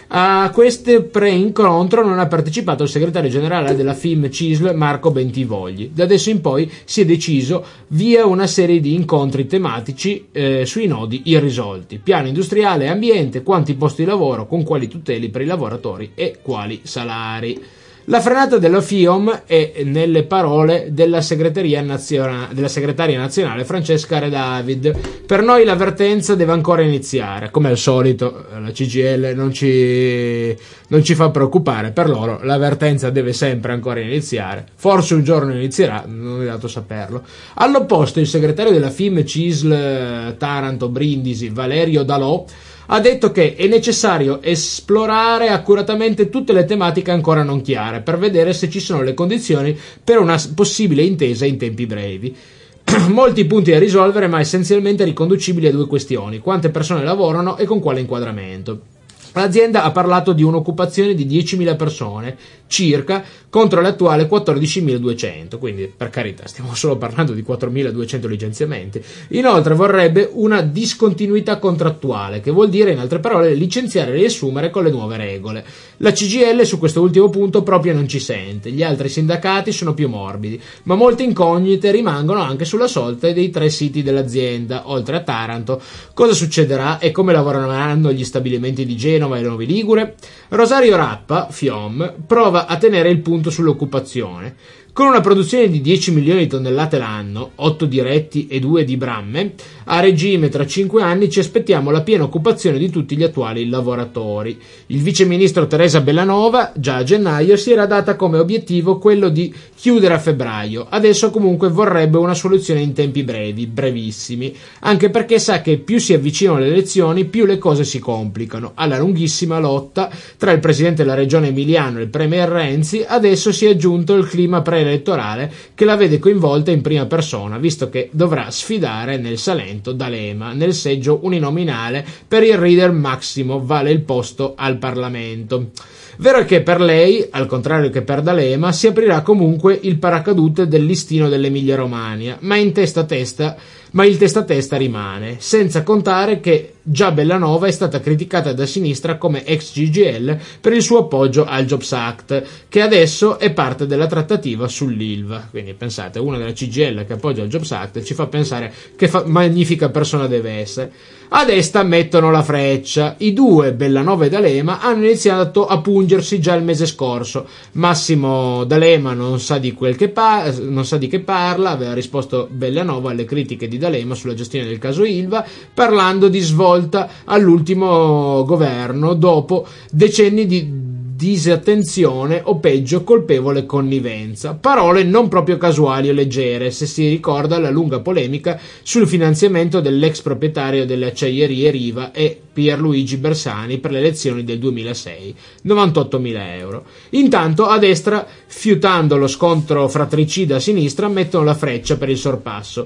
A questo pre-incontro non ha partecipato il segretario generale della F I M C I S L Marco Bentivogli. Da adesso in poi si è deciso via una serie di incontri tematici eh, sui nodi irrisolti: piano industriale e ambiente, quanti posti di lavoro, con quali tutele per i lavoratori e quali salari. La frenata della FIOM è nelle parole della, segreteria nazionale, della segretaria nazionale Francesca Re David. Per noi l'avvertenza deve ancora iniziare. Come al solito la C G I L non ci, non ci fa preoccupare, per loro l'avvertenza deve sempre ancora iniziare. Forse un giorno inizierà, non è dato saperlo. All'opposto il segretario della F I M C I S L Taranto Brindisi, Valerio Dalò, ha detto che è necessario esplorare accuratamente tutte le tematiche ancora non chiare per vedere se ci sono le condizioni per una possibile intesa in tempi brevi. Molti punti da risolvere, ma essenzialmente riconducibili a due questioni: quante persone lavorano e con quale inquadramento. L'azienda ha parlato di un'occupazione di diecimila persone circa contro l'attuale quattordicimiladuecento, quindi per carità stiamo solo parlando di quattromiladuecento licenziamenti. Inoltre vorrebbe una discontinuità contrattuale, che vuol dire in altre parole licenziare e riassumere con le nuove regole. La C G I L su questo ultimo punto proprio non ci sente, gli altri sindacati sono più morbidi, ma molte incognite rimangono anche sulla sorte dei tre siti dell'azienda, oltre a Taranto. Cosa succederà e come lavoreranno gli stabilimenti di Genova e Novi Ligure? Rosario Rappa, FIOM, prova a tenere il punto sull'occupazione. Con una produzione di dieci milioni di tonnellate l'anno, otto diretti e due di bramme, a regime tra cinque anni ci aspettiamo la piena occupazione di tutti gli attuali lavoratori. Il viceministro Teresa Bellanova, già a gennaio, si era data come obiettivo quello di chiudere a febbraio. Adesso comunque vorrebbe una soluzione in tempi brevi, brevissimi, anche perché sa che più si avvicinano le elezioni, più le cose si complicano. Alla lunghissima lotta tra il presidente della regione Emiliano e il premier Renzi, adesso si è aggiunto il clima pre elettorale che la vede coinvolta in prima persona, visto che dovrà sfidare nel Salento D'Alema nel seggio uninominale per il leader Massimo, vale il posto al Parlamento. Vero è che per lei, al contrario che per D'Alema, si aprirà comunque il paracadute del listino dell'Emilia Romagna, ma in testa a testa ma il testa a testa rimane, senza contare che già Bellanova è stata criticata da sinistra come ex C G I L per il suo appoggio al Jobs Act, che adesso è parte della trattativa sull'Ilva. Quindi pensate, una della C G I L che appoggia il Jobs Act ci fa pensare che fa- magnifica persona deve essere. A destra mettono la freccia. I due, Bellanova e D'Alema, hanno iniziato a pungersi già il mese scorso. Massimo D'Alema non sa di quel che pa- non sa di che parla, aveva risposto Bellanova alle critiche di D'Alema sulla gestione del caso Ilva, parlando di svolta all'ultimo governo dopo decenni di disattenzione o peggio colpevole connivenza. Parole non proprio casuali o leggere, se si ricorda la lunga polemica sul finanziamento dell'ex proprietario delle acciaierie Riva e Pierluigi Bersani per le elezioni del duemilasei, novantottomila euro. Intanto a destra, fiutando lo scontro fratricida a sinistra, mettono la freccia per il sorpasso.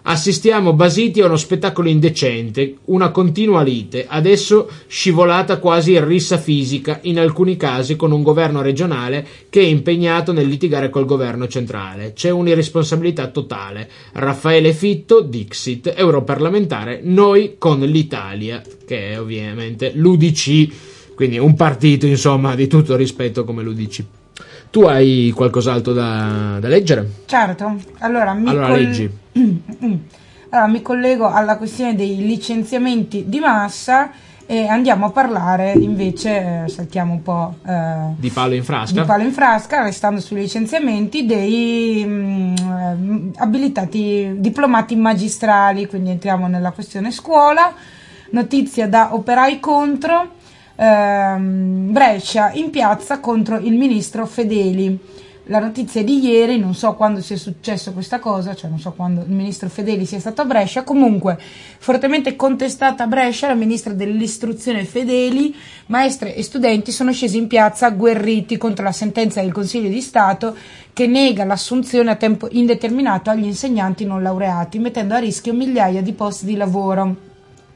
Assistiamo basiti a uno spettacolo indecente, una continua lite, adesso scivolata quasi in rissa fisica, in alcuni casi con un governo regionale che è impegnato nel litigare col governo centrale. C'è un'irresponsabilità totale. Raffaele Fitto, Dixit, europarlamentare, noi con l'Italia, che è ovviamente l'U D C, quindi un partito insomma di tutto rispetto come l'U D C. Tu hai qualcos'altro da, da leggere?
Certo, allora mi,
allora,
coll-
leggi.
allora, mi collego alla questione dei licenziamenti di massa e andiamo a parlare invece, eh, saltiamo un po' eh,
di palo in frasca,
di palo in frasca, restando sui licenziamenti dei mh, abilitati diplomati magistrali, quindi entriamo nella questione scuola. Notizia da Operai Contro. Ehm, Brescia in piazza contro il ministro Fedeli. La notizia è di ieri, non so quando sia successo questa cosa, cioè non so quando il ministro Fedeli sia stato a Brescia. Comunque fortemente contestata a Brescia, la ministra dell'istruzione Fedeli, maestre e studenti sono scesi in piazza agguerriti contro la sentenza del Consiglio di Stato che nega l'assunzione a tempo indeterminato agli insegnanti non laureati, mettendo a rischio migliaia di posti di lavoro.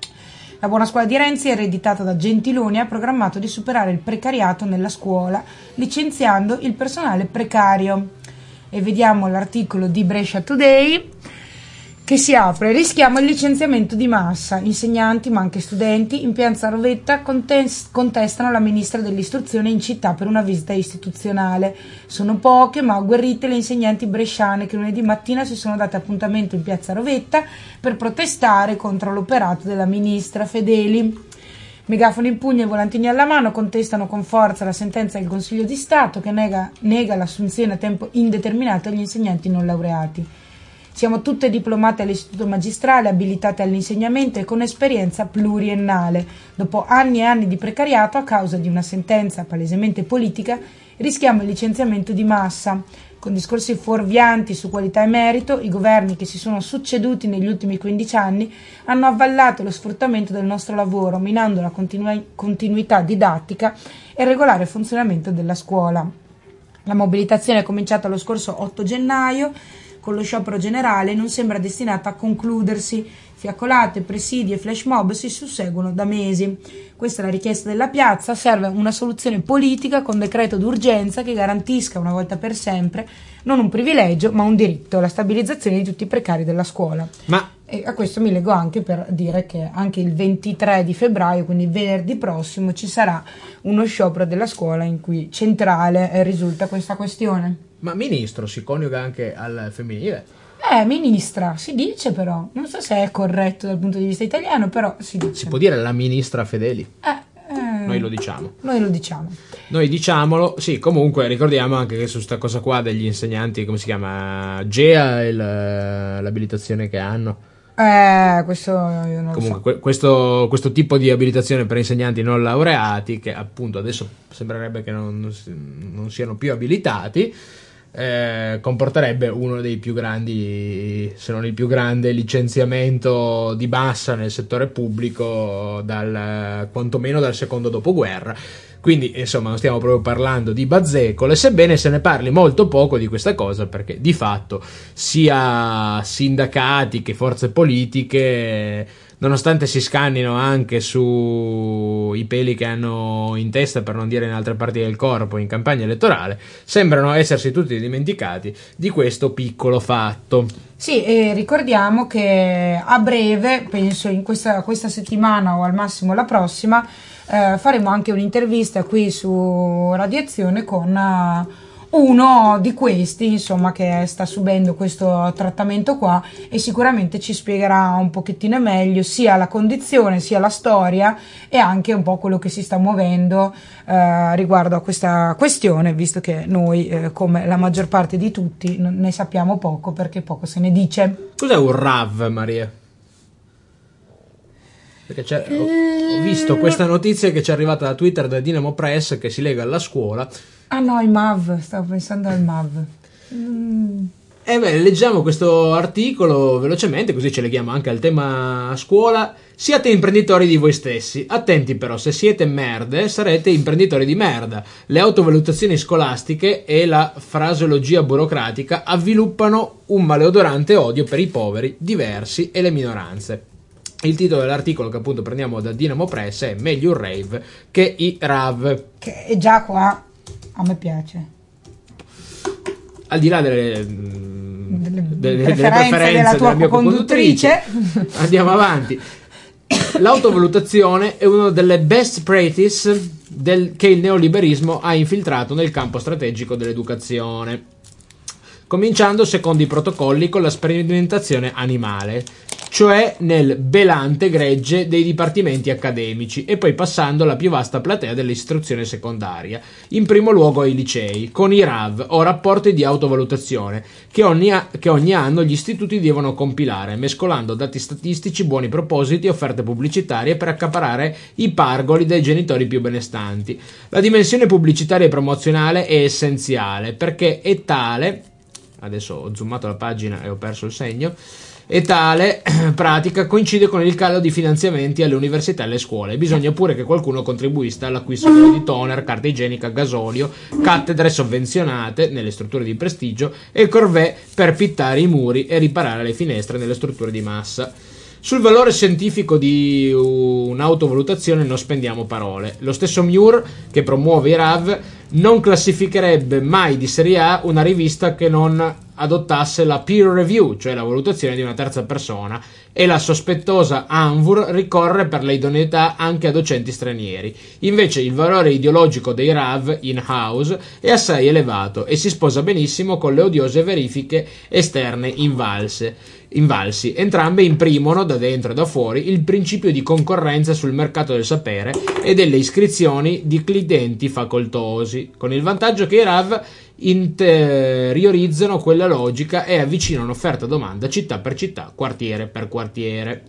La buona scuola di Renzi, ereditata da Gentiloni, ha programmato di superare il precariato nella scuola, licenziando il personale precario. E vediamo l'articolo di Brescia Today che si apre. Rischiamo il licenziamento di massa. Insegnanti, ma anche studenti, in piazza Rovetta contest- contestano la ministra dell'istruzione in città per una visita istituzionale. Sono poche ma agguerrite le insegnanti bresciane che lunedì mattina si sono date appuntamento in piazza Rovetta per protestare contro l'operato della ministra Fedeli. Megafoni in pugno e volantini alla mano contestano con forza la sentenza del Consiglio di Stato che nega, nega l'assunzione a tempo indeterminato agli insegnanti non laureati. Siamo tutte diplomate all'istituto magistrale, abilitate all'insegnamento e con esperienza pluriennale. Dopo anni e anni di precariato, a causa di una sentenza palesemente politica, rischiamo il licenziamento di massa. Con discorsi fuorvianti su qualità e merito, i governi che si sono succeduti negli ultimi quindici anni hanno avvallato lo sfruttamento del nostro lavoro, minando la continu- continuità didattica e il regolare funzionamento della scuola. La mobilitazione è cominciata lo scorso otto gennaio, con lo sciopero generale, non sembra destinata a concludersi. Fiaccolate, presidi e flash mob si susseguono da mesi. Questa è la richiesta della piazza. Serve una soluzione politica con decreto d'urgenza che garantisca una volta per sempre non un privilegio ma un diritto, la stabilizzazione di tutti i precari della scuola. Ma e a questo mi leggo anche per dire che anche il ventitré di febbraio, quindi venerdì prossimo, ci sarà uno sciopero della scuola in cui centrale risulta questa questione.
Ma ministro si coniuga anche al femminile?
Eh, ministra, si dice però. Non so se è corretto dal punto di vista italiano, però si dice.
Si può dire la ministra Fedeli?
Eh, eh,
Noi lo diciamo.
Noi lo diciamo.
Noi diciamolo, sì, comunque ricordiamo anche che su questa cosa qua degli insegnanti, come si chiama, Gea e l'abilitazione che hanno.
Eh, questo io non
Comunque,
lo so.
questo, questo tipo di abilitazione per insegnanti non laureati, che appunto adesso sembrerebbe che non, non siano più abilitati, eh, comporterebbe uno dei più grandi, se non il più grande licenziamento di massa nel settore pubblico dal, quantomeno dal secondo dopoguerra. Quindi insomma non stiamo proprio parlando di bazzecole, sebbene se ne parli molto poco di questa cosa, perché di fatto sia sindacati che forze politiche, nonostante si scannino anche sui peli che hanno in testa, per non dire in altre parti del corpo, in campagna elettorale, sembrano essersi tutti dimenticati di questo piccolo fatto.
Sì, e ricordiamo che a breve, penso in questa, questa settimana o al massimo la prossima, eh, faremo anche un'intervista qui su Radiazione con uh, uno di questi, insomma, che sta subendo questo trattamento qua, e sicuramente ci spiegherà un pochettino meglio sia la condizione, sia la storia e anche un po' quello che si sta muovendo eh, riguardo a questa questione, visto che noi, eh, come la maggior parte di tutti, non ne sappiamo poco perché poco se ne dice.
Cos'è un R A V, Maria? Perché c'è, ho, ho visto questa notizia che ci è arrivata da Twitter da Dinamo Press che si lega alla scuola.
Ah no, il M A V, stavo pensando al M A V. Mm.
E beh, leggiamo questo articolo velocemente, così ci leghiamo anche al tema scuola. Siate imprenditori di voi stessi. Attenti però, se siete merde, sarete imprenditori di merda. Le autovalutazioni scolastiche e la fraseologia burocratica avviluppano un maleodorante odio per i poveri, diversi e le minoranze. Il titolo dell'articolo, che appunto prendiamo da Dynamo Press, è Meglio un rave che i rav.
Che è già qua a me piace.
Al di là delle,
delle,
delle,
preferenze,
delle preferenze
della tua
della mia
conduttrice,
andiamo avanti. L'autovalutazione è una delle best practices del, che il neoliberismo ha infiltrato nel campo strategico dell'educazione, cominciando secondo i protocolli con la sperimentazione animale, cioè nel belante gregge dei dipartimenti accademici, e poi passando alla più vasta platea dell'istruzione secondaria, in primo luogo ai licei, con i rav o rapporti di autovalutazione che ogni, a- che ogni anno gli istituti devono compilare, mescolando dati statistici, buoni propositi e offerte pubblicitarie per accaparrare i pargoli dei genitori più benestanti. La dimensione pubblicitaria e promozionale è essenziale, perché è tale, adesso ho zoomato la pagina e ho perso il segno, e tale pratica coincide con il calo di finanziamenti alle università e alle scuole. Bisogna pure che qualcuno contribuisca all'acquisto di toner, carta igienica, gasolio, cattedre sovvenzionate nelle strutture di prestigio e corvée per pittare i muri e riparare le finestre nelle strutture di massa. Sul valore scientifico di un'autovalutazione non spendiamo parole. Lo stesso Muir, che promuove i rav, non classificherebbe mai di serie A una rivista che non adottasse la peer review, cioè la valutazione di una terza persona, e la sospettosa ANVUR ricorre per le idoneità anche a docenti stranieri. Invece il valore ideologico dei rav in-house è assai elevato e si sposa benissimo con le odiose verifiche esterne invalse. Invalsi. Entrambe imprimono da dentro e da fuori il principio di concorrenza sul mercato del sapere e delle iscrizioni di clienti facoltosi, con il vantaggio che i rav interiorizzano quella logica e avvicinano offerta e domanda città per città, quartiere per quartiere.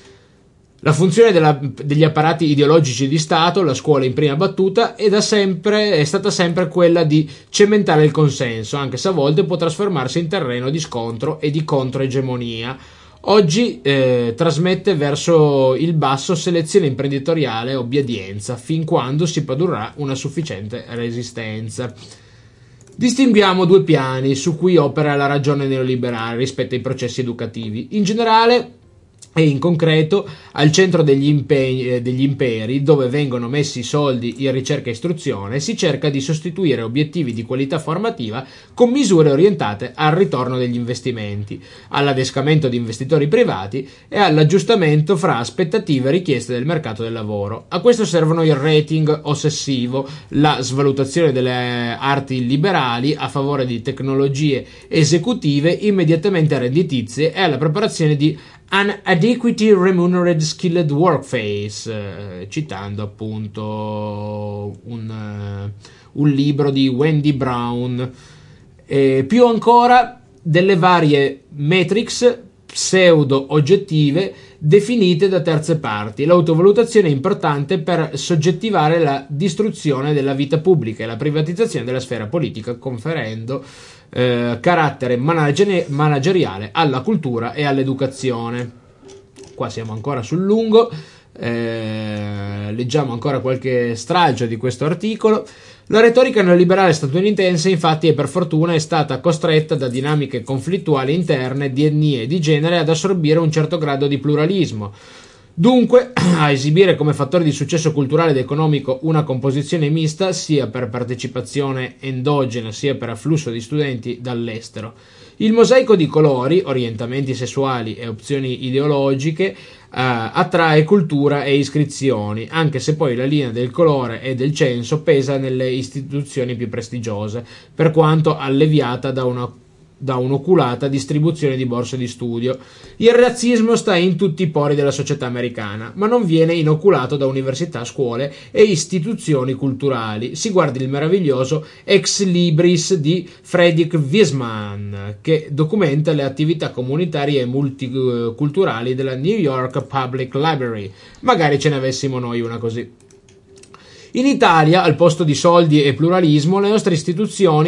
La funzione della, degli apparati ideologici di Stato, la scuola in prima battuta, è, da sempre, è stata sempre quella di cementare il consenso, anche se a volte può trasformarsi in terreno di scontro e di controegemonia. Oggi eh, trasmette verso il basso selezione imprenditoriale e obbedienza, fin quando si produrrà una sufficiente resistenza. Distinguiamo due piani su cui opera la ragione neoliberale rispetto ai processi educativi. In generale e in concreto, al centro degli, impegni, degli imperi, dove vengono messi i soldi in ricerca e istruzione, si cerca di sostituire obiettivi di qualità formativa con misure orientate al ritorno degli investimenti, all'adescamento di investitori privati e all'aggiustamento fra aspettative e richieste del mercato del lavoro. A questo servono il rating ossessivo, la svalutazione delle arti liberali a favore di tecnologie esecutive immediatamente redditizie e alla preparazione di An Adequately Remunerated Skilled Workforce, eh, citando appunto un, uh, un libro di Wendy Brown. Eh, più ancora delle varie metrics pseudo-oggettive definite da terze parti. L'autovalutazione è importante per soggettivare la distruzione della vita pubblica e la privatizzazione della sfera politica, conferendo eh, carattere manageri- manageriale alla cultura e all'educazione. Qua siamo ancora sul lungo, eh, leggiamo ancora qualche stralcio di questo articolo. La retorica neoliberale statunitense, infatti, e per fortuna è stata costretta da dinamiche conflittuali interne di etnie e di genere ad assorbire un certo grado di pluralismo. Dunque, a esibire come fattore di successo culturale ed economico una composizione mista sia per partecipazione endogena sia per afflusso di studenti dall'estero. Il mosaico di colori, orientamenti sessuali e opzioni ideologiche eh, attrae cultura e iscrizioni, anche se poi la linea del colore e del censo pesa nelle istituzioni più prestigiose, per quanto alleviata da una da un'oculata distribuzione di borse di studio. Il razzismo sta in tutti i pori della società americana, ma non viene inoculato da università, scuole e istituzioni culturali. Si guardi il meraviglioso Ex Libris di Frederick Wiseman, che documenta le attività comunitarie e multiculturali della New York Public Library. Magari ce ne avessimo noi una così. In Italia, al posto di soldi e pluralismo, le nostre istituzioni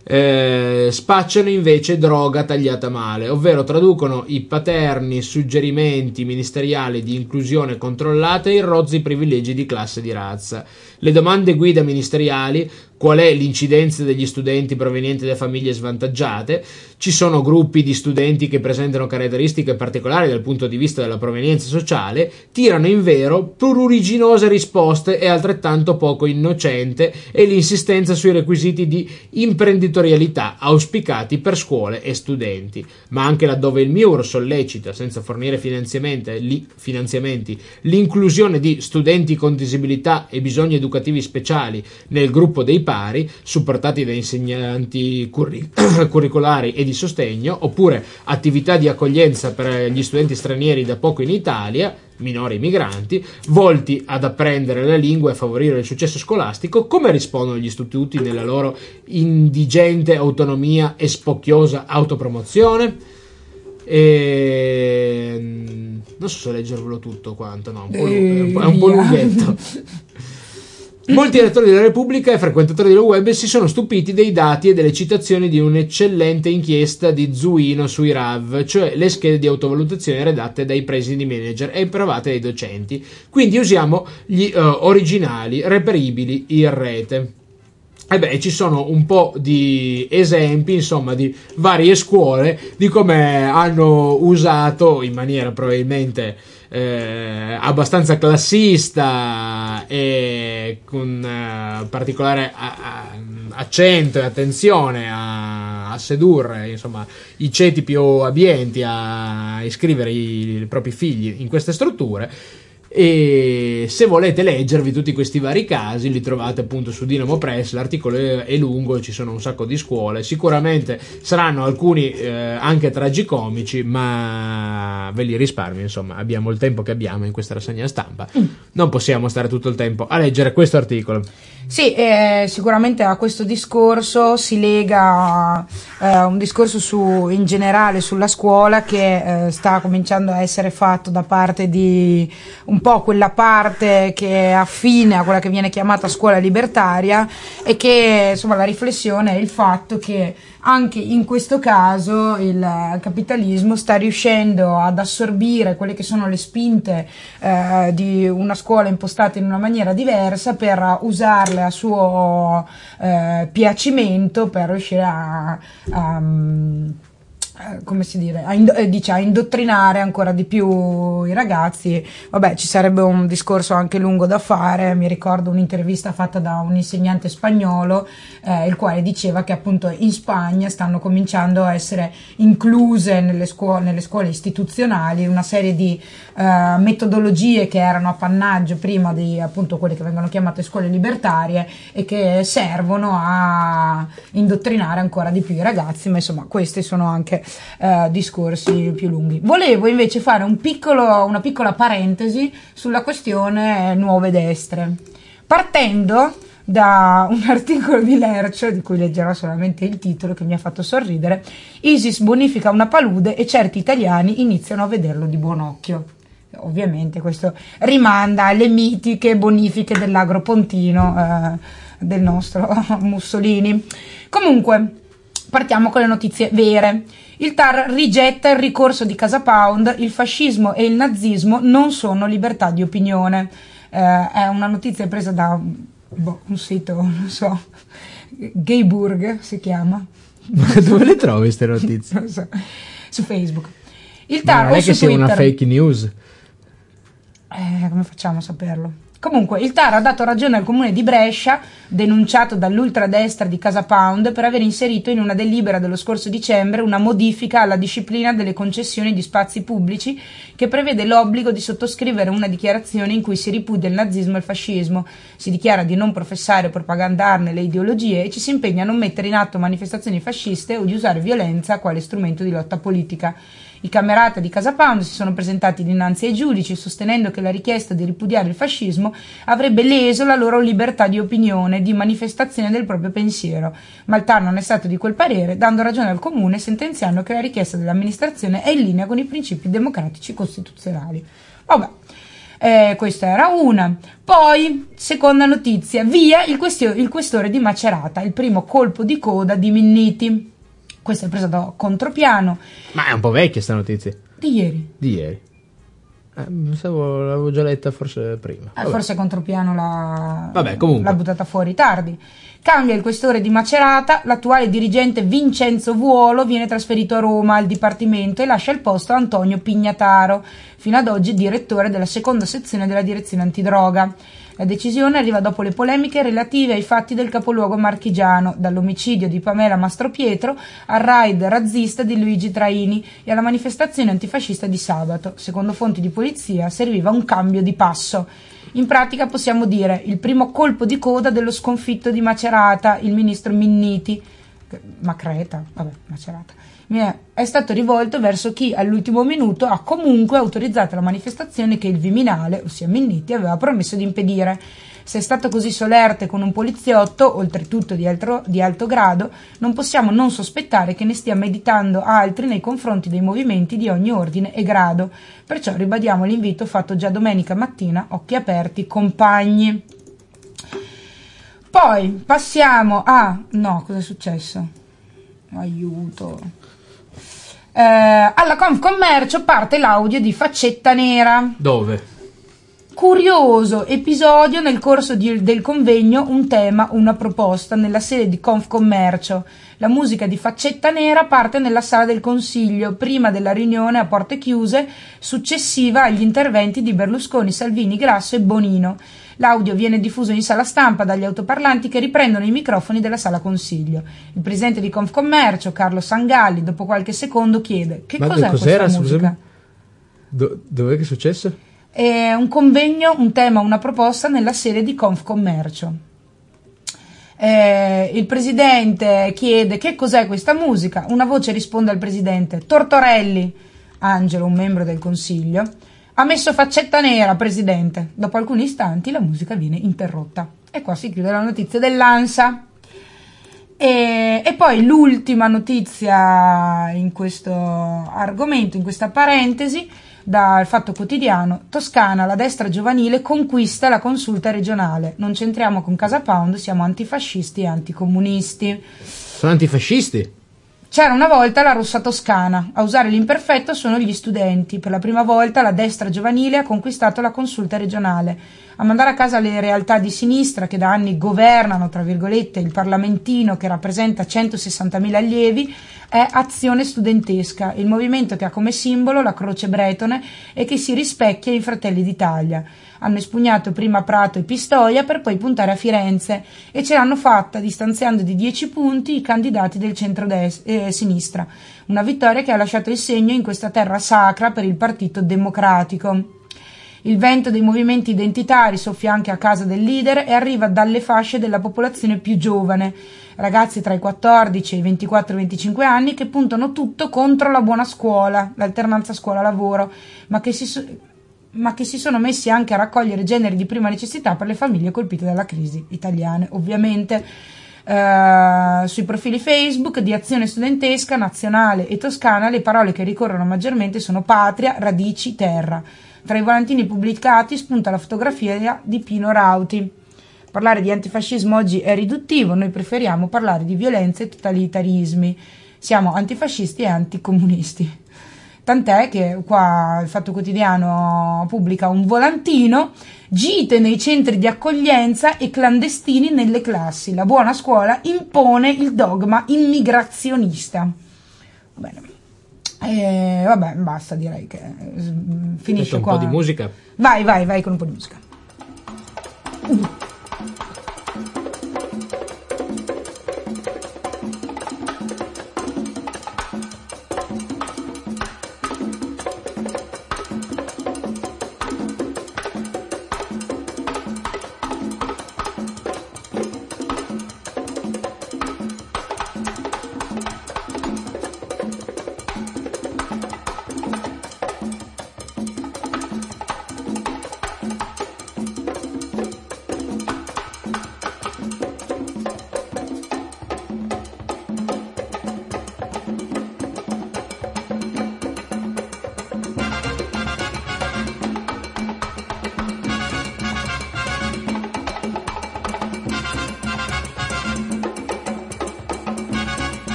eh, spacciano invece droga tagliata male, ovvero traducono i paterni suggerimenti ministeriali di inclusione controllata in rozzi privilegi di classe e di razza. Le domande guida ministeriali: qual è l'incidenza degli studenti provenienti da famiglie svantaggiate? Ci sono gruppi di studenti che presentano caratteristiche particolari dal punto di vista della provenienza sociale? Tirano in vero pruriginose risposte e altrettanto poco innocente e l'insistenza sui requisiti di imprenditorialità auspicati per scuole e studenti. Ma anche laddove il M I U R sollecita, senza fornire finanziamenti, finanziamenti l'inclusione di studenti con disabilità e bisogni educativi speciali nel gruppo dei pari, supportati da insegnanti curri- curricolari e di sostegno, oppure attività di accoglienza per gli studenti stranieri da poco in Italia, minori migranti, volti ad apprendere la lingua e a favorire il successo scolastico, come rispondono gli istituti nella loro indigente autonomia e spocchiosa autopromozione? E... non so se leggervelo tutto quanto, no, un po', è un po' lunghetto. Molti elettori della Repubblica e frequentatori del web si sono stupiti dei dati e delle citazioni di un'eccellente inchiesta di Zuino sui R A V, cioè le schede di autovalutazione redatte dai presidi manager e approvate dai docenti. Quindi usiamo gli uh, originali reperibili in rete. E beh, ci sono un po' di esempi, insomma, di varie scuole di come hanno usato in maniera probabilmente eh, abbastanza classista e con eh, particolare a, a, accento e attenzione a, a sedurre, insomma, i ceti più abbienti a iscrivere i, i propri figli in queste strutture. E se volete leggervi tutti questi vari casi li trovate appunto su Dinamo Press, l'articolo è, è lungo, ci sono un sacco di scuole, sicuramente saranno alcuni eh, anche tragicomici, ma ve li risparmio, insomma abbiamo il tempo che abbiamo in questa rassegna stampa, non possiamo stare tutto il tempo a leggere questo articolo.
Sì, eh, sicuramente a questo discorso si lega eh, un discorso su, in generale sulla scuola che eh, sta cominciando a essere fatto da parte di un po' quella parte che è affine a quella che viene chiamata scuola libertaria, e che insomma la riflessione è il fatto che anche in questo caso il capitalismo sta riuscendo ad assorbire quelle che sono le spinte eh, di una scuola impostata in una maniera diversa per usarle a suo eh, piacimento, per riuscire a, a come si dire, a, ind- dice, a indottrinare ancora di più i ragazzi. Vabbè, ci sarebbe un discorso anche lungo da fare. Mi ricordo un'intervista fatta da un insegnante spagnolo eh, il quale diceva che appunto in Spagna stanno cominciando a essere incluse nelle scuole, nelle scuole istituzionali una serie di eh, metodologie che erano appannaggio prima di appunto quelle che vengono chiamate scuole libertarie e che servono a indottrinare ancora di più i ragazzi, ma insomma questi sono anche Uh, discorsi più lunghi. Volevo invece fare un piccolo, una piccola parentesi sulla questione nuove destre, partendo da un articolo di Lercio, di cui leggerò solamente il titolo che mi ha fatto sorridere: ISIS bonifica una palude e certi italiani iniziano a vederlo di buon occhio. Ovviamente questo rimanda alle mitiche bonifiche dell'Agropontino uh, del nostro Mussolini. Comunque partiamo con le notizie vere. Il T A R rigetta il ricorso di Casa Pound, il fascismo e il nazismo non sono libertà di opinione. Eh, è una notizia presa da boh, un sito, non so, Gayburg si chiama.
Ma dove le trovi queste notizie?
Non so, su Facebook. Il T
Ma
A R
non è
o
che
su
sia
Twitter.
una fake news?
Eh, come facciamo a saperlo? Comunque, il T A R ha dato ragione al comune di Brescia, denunciato dall'ultradestra di Casa Pound, per aver inserito in una delibera dello scorso dicembre una modifica alla disciplina delle concessioni di spazi pubblici che prevede l'obbligo di sottoscrivere una dichiarazione in cui si ripudia il nazismo e il fascismo, si dichiara di non professare o propagandarne le ideologie e ci si impegna a non mettere in atto manifestazioni fasciste o di usare violenza quale strumento di lotta politica. I camerata di Casa Pound si sono presentati dinanzi ai giudici sostenendo che la richiesta di ripudiare il fascismo avrebbe leso la loro libertà di opinione, di manifestazione del proprio pensiero, ma il T A R non è stato di quel parere, dando ragione al comune, sentenziando che la richiesta dell'amministrazione è in linea con i principi democratici costituzionali. Vabbè, Eh, questa era una. Poi, seconda notizia, via il, questio- il questore di Macerata, il primo colpo di coda di Minniti. Questa è presa da contropiano.
Ma è un po' vecchia sta notizia.
Di ieri.
Di ieri. Eh, pensavo, l'avevo già letta forse prima.
Eh, forse contropiano l'ha,
Vabbè, comunque.
l'ha buttata fuori tardi. Cambia il questore di Macerata, l'attuale dirigente Vincenzo Vuolo viene trasferito a Roma al Dipartimento e lascia il posto a Antonio Pignataro, fino ad oggi direttore della seconda sezione della direzione antidroga. La decisione arriva dopo le polemiche relative ai fatti del capoluogo marchigiano, dall'omicidio di Pamela Mastropietro al raid razzista di Luigi Traini e alla manifestazione antifascista di sabato. Secondo fonti di polizia serviva un cambio di passo. In pratica possiamo dire il primo colpo di coda dello sconfitto di Macerata, il ministro Minniti, Macreta, vabbè, Macerata, è stato rivolto verso chi all'ultimo minuto ha comunque autorizzato la manifestazione che il Viminale, ossia Minniti, aveva promesso di impedire. Se è stato così solerte con un poliziotto, oltretutto di alto, di alto grado, non possiamo non sospettare che ne stia meditando altri nei confronti dei movimenti di ogni ordine e grado. Perciò ribadiamo l'invito fatto già domenica mattina, occhi aperti, compagni. Poi passiamo a... no, cosa è successo? Aiuto. Eh, alla Confcommercio parte l'audio di Faccetta Nera.
Dove?
Curioso episodio nel corso di, del convegno Un tema, una proposta nella sede di Confcommercio. La musica di Faccetta Nera parte nella sala del Consiglio prima della riunione a porte chiuse successiva agli interventi di Berlusconi, Salvini, Grasso e Bonino. L'audio viene diffuso in sala stampa dagli autoparlanti che riprendono i microfoni della sala Consiglio. Il presidente di Confcommercio, Carlo Sangalli, dopo qualche secondo chiede: che
Ma
cos'è
cos'era,
questa musica?
Do- dov'è che è successo?
È un convegno, un tema, una proposta nella sede di Confcommercio. Eh, il presidente chiede: che cos'è questa musica? Una voce risponde al presidente: Tortorelli. Angelo, un membro del consiglio, ha messo Faccetta Nera, presidente. Dopo alcuni istanti la musica viene interrotta. E qua si chiude la notizia dell'ANSA. E, e poi l'ultima notizia in questo argomento, in questa parentesi, dal Fatto Quotidiano: Toscana, la destra giovanile conquista la consulta regionale. Non c'entriamo con Casa Pound, siamo antifascisti e anticomunisti.
Sono antifascisti?
C'era una volta la Rossa Toscana, a usare l'imperfetto sono gli studenti. Per la prima volta la destra giovanile ha conquistato la consulta regionale. A mandare a casa le realtà di sinistra che da anni governano, tra virgolette, il parlamentino che rappresenta centosessantamila allievi è Azione Studentesca, il movimento che ha come simbolo la croce bretone e che si rispecchia in Fratelli d'Italia. Hanno espugnato prima Prato e Pistoia per poi puntare a Firenze e ce l'hanno fatta distanziando di dieci punti i candidati del centro-sinistra. Una vittoria che ha lasciato il segno in questa terra sacra per il Partito Democratico. Il vento dei movimenti identitari soffia anche a casa del leader e arriva dalle fasce della popolazione più giovane, ragazzi tra i quattordici e i ventiquattro venticinque anni che puntano tutto contro la buona scuola, l'alternanza scuola-lavoro, ma che si so- ma che si sono messi anche a raccogliere generi di prima necessità per le famiglie colpite dalla crisi, italiane ovviamente. Uh, sui profili Facebook di Azione Studentesca, Nazionale e Toscana le parole che ricorrono maggiormente sono patria, radici, terra. Tra i volantini pubblicati spunta la fotografia di Pino Rauti. Parlare di antifascismo oggi è riduttivo, noi preferiamo parlare di violenza e totalitarismi. Siamo antifascisti e anticomunisti. Tant'è che qua il Fatto Quotidiano pubblica un volantino: gite nei centri di accoglienza e clandestini nelle classi. La buona scuola impone il dogma immigrazionista. Bene. E vabbè, basta, direi che finisce
un
qua.
Un po' di musica?
Vai, vai, vai con un po' di musica. Uh.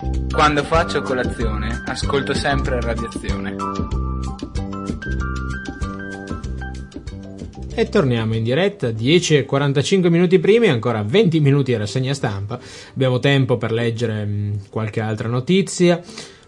Quando faccio colazione, ascolto sempre Radiazione.
E torniamo in diretta, dieci e quarantacinque minuti prima e ancora venti minuti a rassegna stampa. Abbiamo tempo per leggere mh, qualche altra notizia.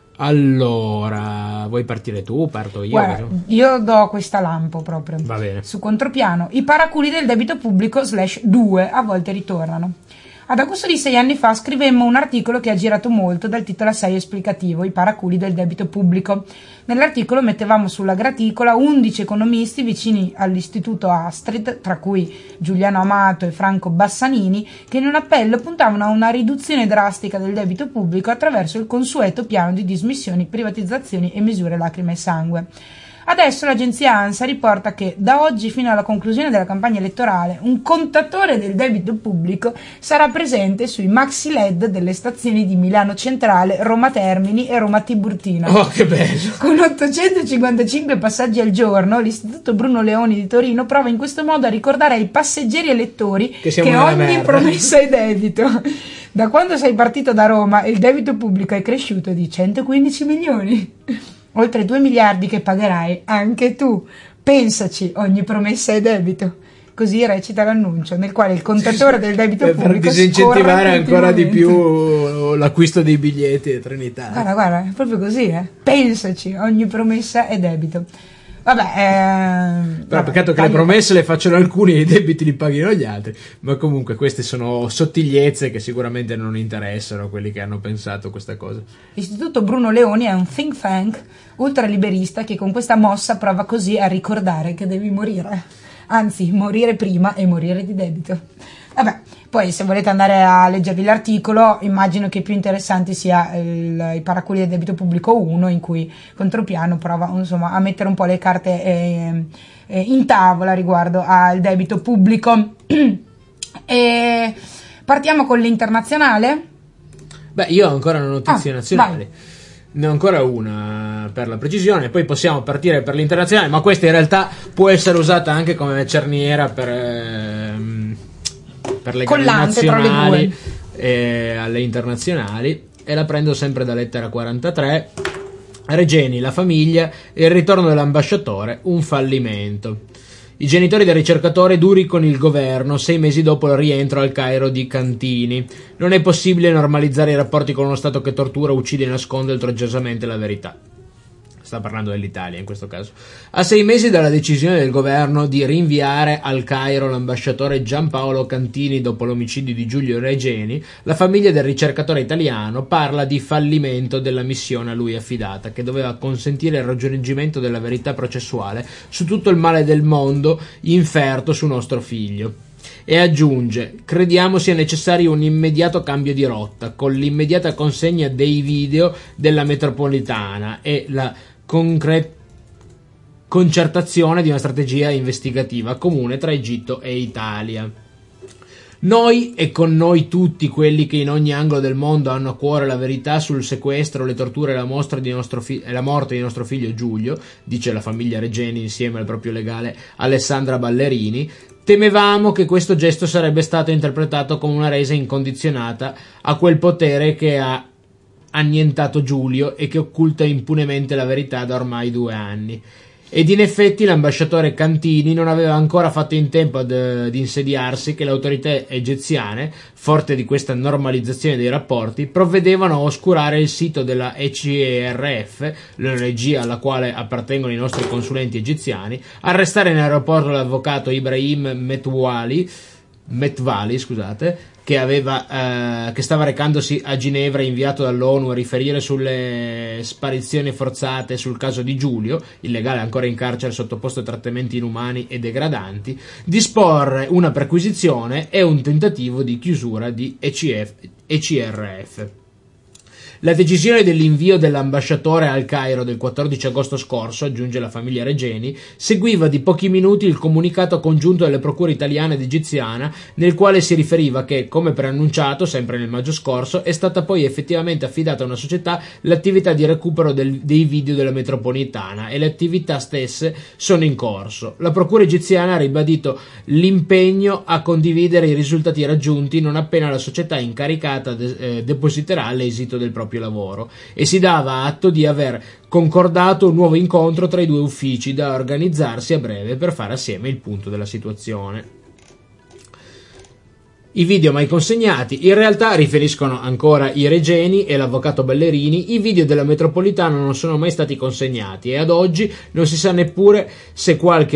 Allora, vuoi partire tu? Parto io?
Guarda, io do questa lampo proprio.
Va bene.
Su contropiano, i paraculi del debito pubblico slash due a volte ritornano. Ad agosto di sei anni fa scrivemmo un articolo che ha girato molto dal titolo assai esplicativo, i paraculi del debito pubblico. Nell'articolo mettevamo sulla graticola undici economisti vicini all'istituto Astrid, tra cui Giuliano Amato e Franco Bassanini, che in un appello puntavano a una riduzione drastica del debito pubblico attraverso il consueto piano di dismissioni, privatizzazioni e misure lacrime e sangue. Adesso l'agenzia ANSA riporta che da oggi fino alla conclusione della campagna elettorale un contatore del debito pubblico sarà presente sui maxi L E D delle stazioni di Milano Centrale, Roma Termini e Roma Tiburtina.
Oh, che bello!
Con ottocentocinquantacinque passaggi al giorno, l'Istituto Bruno Leoni di Torino prova in questo modo a ricordare ai passeggeri elettori che, che ogni merda. promessa è debito. Da quando sei partito da Roma, il debito pubblico è cresciuto di centoquindici milioni. Oltre due miliardi che pagherai anche tu. Pensaci, ogni promessa è debito. Così recita l'annuncio, nel quale il contatore del debito
per
pubblico
per disincentivare ancora di più l'acquisto dei biglietti di Trenitalia.
Guarda, guarda, è proprio così, eh. Pensaci, ogni promessa è debito. Vabbè, eh,
però peccato che le promesse le facciano alcuni e i debiti li paghino gli altri, ma comunque queste sono sottigliezze che sicuramente non interessano a quelli che hanno pensato questa cosa.
L'Istituto Bruno Leoni è un think tank ultraliberista che con questa mossa prova così a ricordare che devi morire, anzi morire prima e morire di debito. Vabbè, poi se volete andare a leggervi l'articolo, immagino che più interessante sia il, i paraculi del debito pubblico uno, in cui Contropiano prova insomma a mettere un po' le carte eh, eh, in tavola riguardo al debito pubblico. E partiamo con l'internazionale.
Beh, io ho ancora notizie
ah,
nazionali.
Vai.
Ne ho ancora una per la precisione, poi possiamo partire per l'internazionale, ma questa in realtà può essere usata anche come cerniera per... Ehm, per le gare nazionali e alle internazionali, e la prendo sempre da lettera quarantatré. Regeni, la famiglia e il ritorno dell'ambasciatore, un fallimento. I genitori del ricercatore duri con il governo sei mesi dopo il rientro al Cairo di Cantini. Non è possibile normalizzare i rapporti con uno Stato che tortura, uccide e nasconde oltraggiosamente la verità. Sta parlando dell'Italia in questo caso. A sei mesi dalla decisione del governo di rinviare al Cairo l'ambasciatore Giampaolo Cantini dopo l'omicidio di Giulio Regeni, la famiglia del ricercatore italiano parla di fallimento della missione a lui affidata, che doveva consentire il raggiungimento della verità processuale su tutto il male del mondo inferto su nostro figlio. E aggiunge: crediamo sia necessario un immediato cambio di rotta, con l'immediata consegna dei video della metropolitana e la concre- concertazione di una strategia investigativa comune tra Egitto e Italia. Noi e con noi tutti quelli che in ogni angolo del mondo hanno a cuore la verità sul sequestro, le torture e la, mostra di nostro fi- e la morte di nostro figlio Giulio, dice la famiglia Regeni insieme al proprio legale Alessandra Ballerini. Temevamo che questo gesto sarebbe stato interpretato come una resa incondizionata a quel potere che ha annientato Giulio e che occulta impunemente la verità da ormai due anni. Ed in effetti l'ambasciatore Cantini non aveva ancora fatto in tempo ad, ad insediarsi che le autorità egiziane, forte di questa normalizzazione dei rapporti, provvedevano a oscurare il sito della E C E R F, l'O N G alla quale appartengono i nostri consulenti egiziani, arrestare in aeroporto l'avvocato Ibrahim Metwali, Metvali, scusate, che aveva eh, che stava recandosi a Ginevra, inviato dall'ONU a riferire sulle sparizioni forzate sul caso di Giulio, il legale ancora in carcere sottoposto a trattamenti inumani e degradanti, disporre una perquisizione e un tentativo di chiusura di E C R F. La decisione dell'invio dell'ambasciatore al Cairo del quattordici agosto scorso, aggiunge la famiglia Regeni, seguiva di pochi minuti il comunicato congiunto delle procure italiana ed egiziana, nel quale si riferiva che, come preannunciato sempre nel maggio scorso, è stata poi effettivamente affidata a una società l'attività di recupero del, dei video della metropolitana e le attività stesse sono in corso. La procura egiziana ha ribadito l'impegno a condividere i risultati raggiunti non appena la società incaricata de- eh, depositerà l'esito del proprio proprio lavoro e si dava atto di aver concordato un nuovo incontro tra i due uffici da organizzarsi a breve per fare assieme il punto della situazione. I video mai consegnati in realtà riferiscono ancora i Regeni e l'avvocato Ballerini. I video della metropolitana non sono mai stati consegnati e ad oggi non si sa neppure se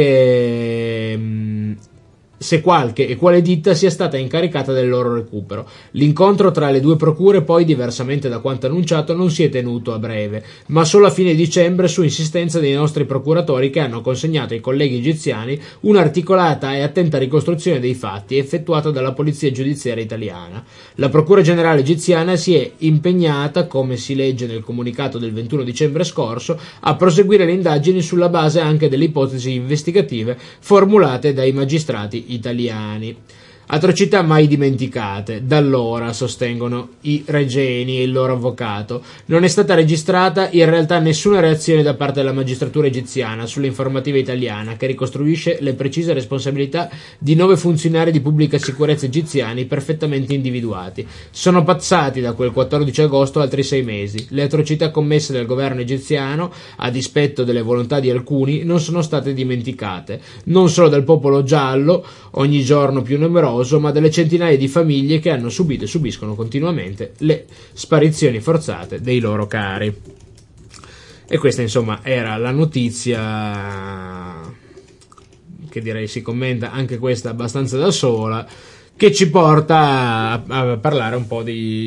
qualche se qualche e quale ditta sia stata incaricata del loro recupero. L'incontro tra le due procure poi, diversamente da quanto annunciato, non si è tenuto a breve, ma solo a fine dicembre su insistenza dei nostri procuratori, che hanno consegnato ai colleghi egiziani un'articolata e attenta ricostruzione dei fatti effettuata dalla polizia giudiziaria italiana. La procura generale egiziana si è impegnata, come si legge nel comunicato del ventuno dicembre scorso, a proseguire le indagini sulla base anche delle ipotesi investigative formulate dai magistrati italiani. Atrocità mai dimenticate. Da allora, sostengono i Regeni e il loro avvocato, non è stata registrata in realtà nessuna reazione da parte della magistratura egiziana sull'informativa italiana, che ricostruisce le precise responsabilità di nove funzionari di pubblica sicurezza egiziani perfettamente individuati. Sono passati da quel quattordici agosto altri sei mesi. Le atrocità commesse dal governo egiziano, a dispetto delle volontà di alcuni, non sono state dimenticate, non solo dal popolo giallo, ogni giorno più numeroso, ma delle centinaia di famiglie che hanno subito e subiscono continuamente le sparizioni forzate dei loro cari. E questa, insomma, era la notizia, che direi si commenta anche questa abbastanza da sola, che ci porta a, a parlare un po'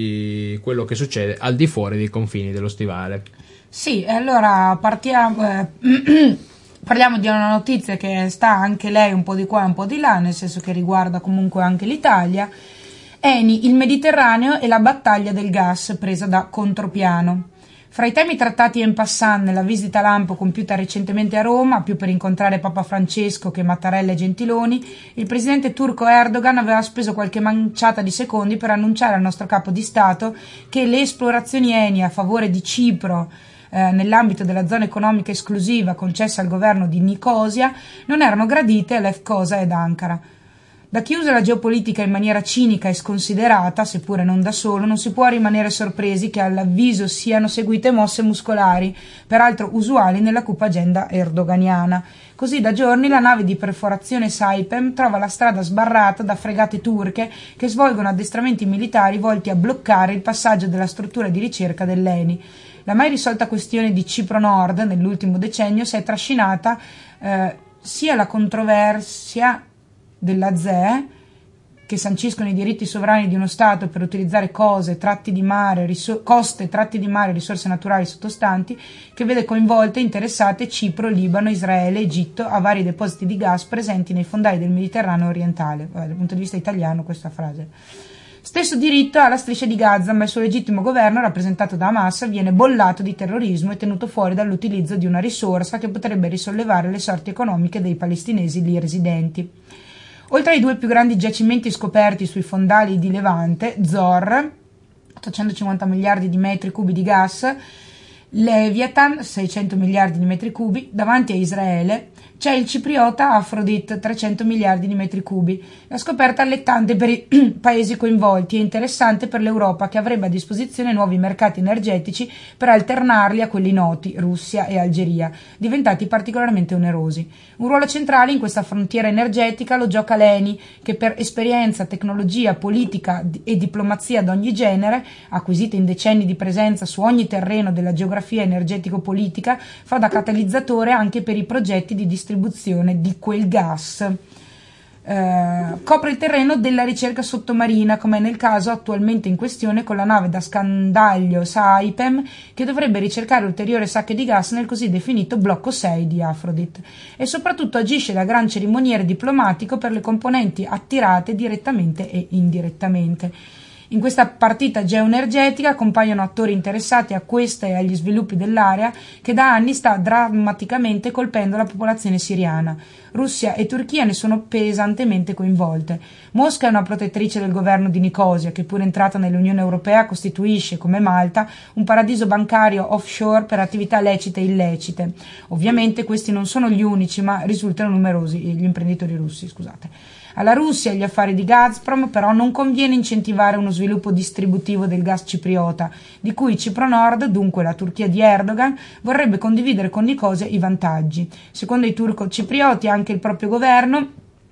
di quello che succede al di fuori dei confini dello stivale.
Sì, allora partiamo... Eh, Parliamo di una notizia che sta anche lei un po' di qua e un po' di là, nel senso che riguarda comunque anche l'Italia. Eni, il Mediterraneo e la battaglia del gas presa da contropiano. Fra i temi trattati en passant nella visita lampo compiuta recentemente a Roma, più per incontrare Papa Francesco che Mattarella e Gentiloni, il presidente turco Erdogan aveva speso qualche manciata di secondi per annunciare al nostro capo di Stato che le esplorazioni Eni a favore di Cipro Eh, nell'ambito della zona economica esclusiva concessa al governo di Nicosia non erano gradite a Lefkosa ed Ankara. Da chi usa la geopolitica in maniera cinica e sconsiderata, seppure non da solo, non si può rimanere sorpresi che all'avviso siano seguite mosse muscolari, peraltro usuali nella cupa agenda erdoganiana. Così da giorni la nave di perforazione Saipem trova la strada sbarrata da fregate turche che svolgono addestramenti militari volti a bloccare il passaggio della struttura di ricerca dell'Eni. La mai risolta questione di Cipro Nord nell'ultimo decennio si è trascinata eh, sia la controversia della Z E, che sanciscono i diritti sovrani di uno Stato per utilizzare cose, tratti di mare, risor- coste, tratti di mare, risorse naturali sottostanti, che vede coinvolte e interessate Cipro, Libano, Israele, Egitto, a vari depositi di gas presenti nei fondali del Mediterraneo orientale. Vabbè, dal punto di vista italiano questa frase. Stesso diritto alla striscia di Gaza, ma il suo legittimo governo, rappresentato da Hamas, viene bollato di terrorismo e tenuto fuori dall'utilizzo di una risorsa che potrebbe risollevare le sorti economiche dei palestinesi lì residenti. Oltre ai due più grandi giacimenti scoperti sui fondali di Levante, Zohr, ottocentocinquanta miliardi di metri cubi di gas, Leviathan, seicento miliardi di metri cubi, davanti a Israele, c'è il cipriota Aphrodite, trecento miliardi di metri cubi. La scoperta allettante per i paesi coinvolti e interessante per l'Europa, che avrebbe a disposizione nuovi mercati energetici per alternarli a quelli noti, Russia e Algeria, diventati particolarmente onerosi. Un ruolo centrale in questa frontiera energetica lo gioca l'Eni, che per esperienza, tecnologia, politica e diplomazia d'ogni genere, acquisita in decenni di presenza su ogni terreno della geografia energetico-politica, fa da catalizzatore anche per i progetti di distribuzione di quel gas. Eh, copre il terreno della ricerca sottomarina, come è nel caso attualmente in questione con la nave da scandaglio Saipem, che dovrebbe ricercare ulteriori sacche di gas nel così definito blocco sei di Aphrodite, e soprattutto agisce da gran cerimoniere diplomatico per le componenti attirate direttamente e indirettamente. In questa partita geoenergetica compaiono attori interessati a questa e agli sviluppi dell'area, che da anni sta drammaticamente colpendo la popolazione siriana. Russia e Turchia ne sono pesantemente coinvolte. Mosca è una protettrice del governo di Nicosia, che pur entrata nell'Unione Europea costituisce, come Malta, un paradiso bancario offshore per attività lecite e illecite. Ovviamente questi non sono gli unici, ma risultano numerosi gli imprenditori russi, scusate. Alla Russia e agli affari di Gazprom però non conviene incentivare uno sviluppo distributivo del gas cipriota, di cui Cipro Nord, dunque la Turchia di Erdogan, vorrebbe condividere con Nicosia i vantaggi. Secondo i turco-ciprioti anche il proprio governo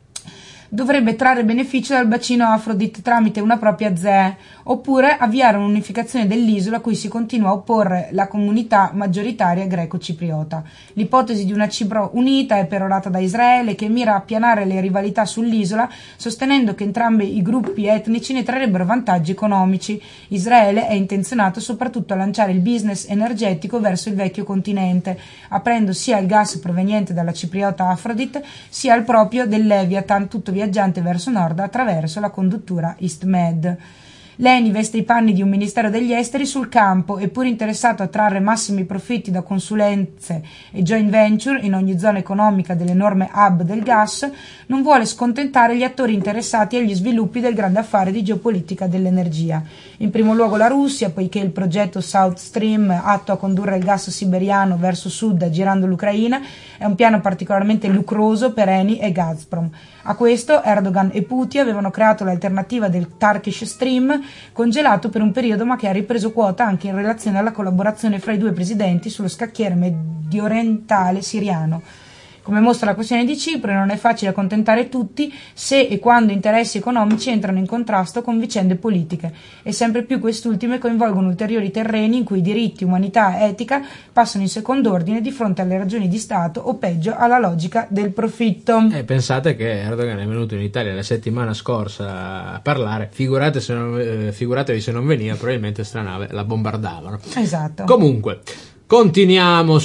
dovrebbe trarre beneficio dal bacino Afrodit tramite una propria Z E E, oppure avviare un'unificazione dell'isola a cui si continua a opporre la comunità maggioritaria greco-cipriota. L'ipotesi di una Cipro unita è perorata da Israele, che mira a appianare le rivalità sull'isola, sostenendo che entrambi i gruppi etnici ne trarrebbero vantaggi economici. Israele è intenzionato soprattutto a lanciare il business energetico verso il vecchio continente, aprendo sia il gas proveniente dalla cipriota Afrodit sia il proprio del Leviathan, tutto viaggiante verso nord attraverso la conduttura EastMed. L'Eni veste i panni di un ministero degli esteri sul campo e, pur interessato a trarre massimi profitti da consulenze e joint venture in ogni zona economica dell'enorme hub del gas, non vuole scontentare gli attori interessati agli sviluppi del grande affare di geopolitica dell'energia. In primo luogo la Russia, poiché il progetto South Stream, atto a condurre il gas siberiano verso sud aggirando l'Ucraina, è un piano particolarmente lucroso per Eni e Gazprom. A questo Erdogan e Putin avevano creato l'alternativa del Turkish Stream, congelato per un periodo ma che ha ripreso quota anche in relazione alla collaborazione fra i due presidenti sullo scacchiere mediorientale siriano. Come mostra la questione di Cipro, non è facile accontentare tutti se e quando interessi economici entrano in contrasto con vicende politiche, e sempre più quest'ultime coinvolgono ulteriori terreni in cui diritti, umanità e etica passano in secondo ordine di fronte alle ragioni di Stato o peggio alla logica del profitto.
E pensate che Erdogan è venuto in Italia la settimana scorsa a parlare, figurate se non, eh, figuratevi se non veniva, probabilmente sta nave la bombardavano.
Esatto.
Comunque, continuiamo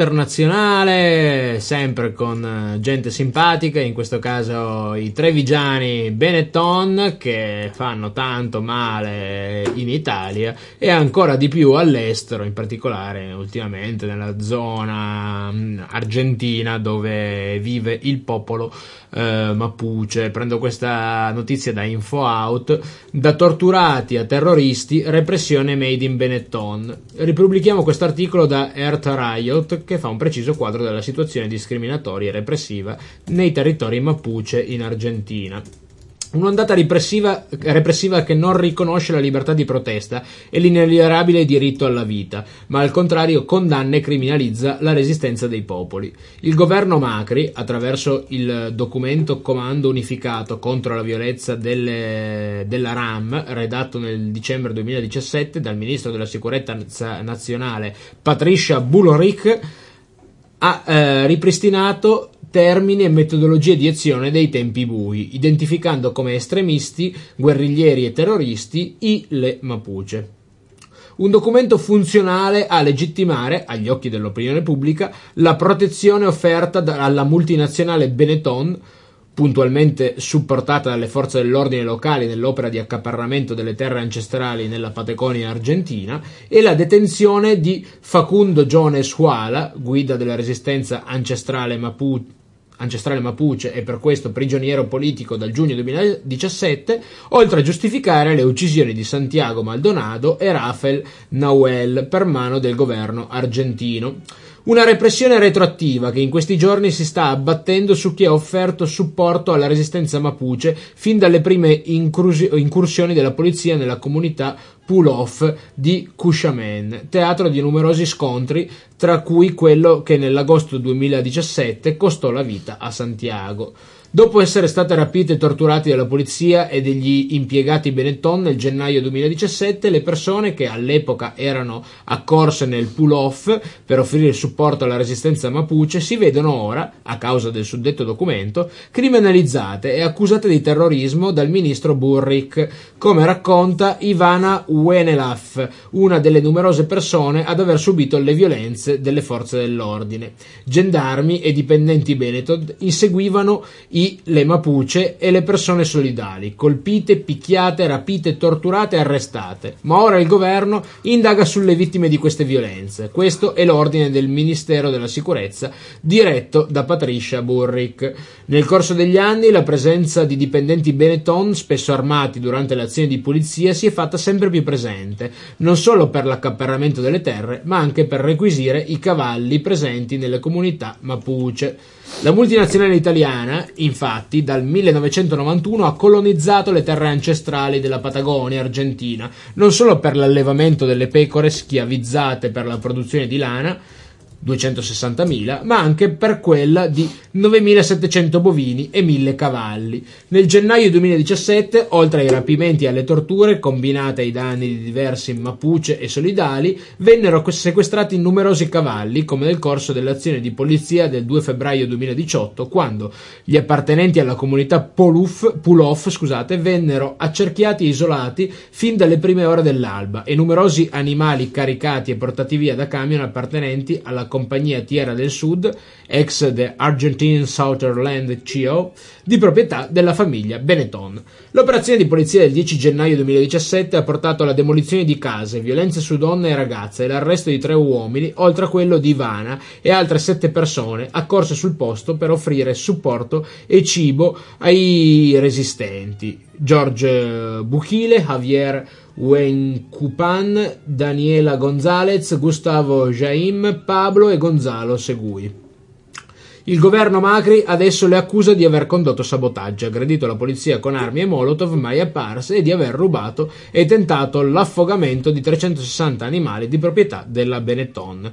sull'internazionale, sempre con gente simpatica, in questo caso i trevigiani Benetton, che fanno tanto male in Italia e ancora di più all'estero, in particolare ultimamente nella zona argentina dove vive il popolo eh, Mapuche. Prendo questa notizia da InfoOut: da torturati a terroristi, repressione made in Benetton. Ripubblichiamo questo articolo da Earth Riot, che fa un preciso quadro della situazione discriminatoria e repressiva nei territori Mapuche in Argentina. Un'ondata repressiva, repressiva che non riconosce la libertà di protesta e l'inalienabile diritto alla vita, ma al contrario condanna e criminalizza la resistenza dei popoli. Il governo Macri, attraverso il documento Comando Unificato contro la violenza delle, della RAM, redatto nel dicembre duemiladiciassette dal ministro della sicurezza nazionale Patricia Bullrich, ha eh, ripristinato termini e metodologie di azione dei tempi bui, identificando come estremisti, guerriglieri e terroristi i le Mapuche. Un documento funzionale a legittimare, agli occhi dell'opinione pubblica, la protezione offerta alla multinazionale Benetton, puntualmente supportata dalle forze dell'ordine locali nell'opera di accaparramento delle terre ancestrali nella Patagonia argentina, e la detenzione di Facundo Jones Huala, guida della resistenza ancestrale Mapuche, ancestrale Mapuche e per questo prigioniero politico dal giugno duemiladiciassette, oltre a giustificare le uccisioni di Santiago Maldonado e Rafael Nahuel per mano del governo argentino. Una repressione retroattiva che in questi giorni si sta abbattendo su chi ha offerto supporto alla resistenza Mapuche fin dalle prime incrusi- incursioni della polizia nella comunità Pull-Off di Cuxamen, teatro di numerosi scontri, tra cui quello che nell'agosto duemiladiciassette costò la vita a Santiago. Dopo essere state rapite e torturate dalla polizia e degli impiegati Benetton nel gennaio duemiladiciassette, le persone che all'epoca erano accorse nel pull-off per offrire supporto alla resistenza Mapuche si vedono ora, a causa del suddetto documento, criminalizzate e accusate di terrorismo dal ministro Burrick, come racconta Ivana Wenelaf, una delle numerose persone ad aver subito le violenze delle forze dell'ordine. Gendarmi e dipendenti Benetton inseguivano i le Mapuche e le persone solidali, colpite, picchiate, rapite, torturate e arrestate. Ma ora il governo indaga sulle vittime di queste violenze. Questo è l'ordine del Ministero della Sicurezza, diretto da Patricia Burrick. Nel corso degli anni la presenza di dipendenti Benetton, spesso armati durante le azioni di polizia, si è fatta sempre più presente, non solo per l'accaparramento delle terre, ma anche per requisire i cavalli presenti nelle comunità mapuche. La multinazionale italiana, infatti, dal millenovecentonovantuno ha colonizzato le terre ancestrali della Patagonia argentina, non solo per l'allevamento delle pecore schiavizzate per la produzione di lana, duecentosessantamila, ma anche per quella di novemilasettecento bovini e mille cavalli. Nel gennaio duemiladiciassette, oltre ai rapimenti e alle torture combinate ai danni di diversi mapuche e solidali, vennero sequestrati numerosi cavalli, come nel corso dell'azione di polizia del due febbraio duemiladiciotto, quando gli appartenenti alla comunità Puluf, Pulof scusate, vennero accerchiati e isolati fin dalle prime ore dell'alba, e numerosi animali caricati e portati via da camion appartenenti alla compagnia Tierra del Sud, ex The Argentine Southern C O, di proprietà della famiglia Benetton. L'operazione di polizia del dieci gennaio duemiladiciassette ha portato alla demolizione di case, violenze su donne e ragazze e l'arresto di tre uomini, oltre a quello di Ivana e altre sette persone accorse sul posto per offrire supporto e cibo ai resistenti. George Buchile, Javier Huencupan, Daniela González, Gustavo Jaim, Pablo e Gonzalo Segui. Il governo Macri adesso le accusa di aver condotto sabotaggio, aggredito la polizia con armi e molotov mai apparse e di aver rubato e tentato l'affogamento di trecentosessanta animali di proprietà della Benetton.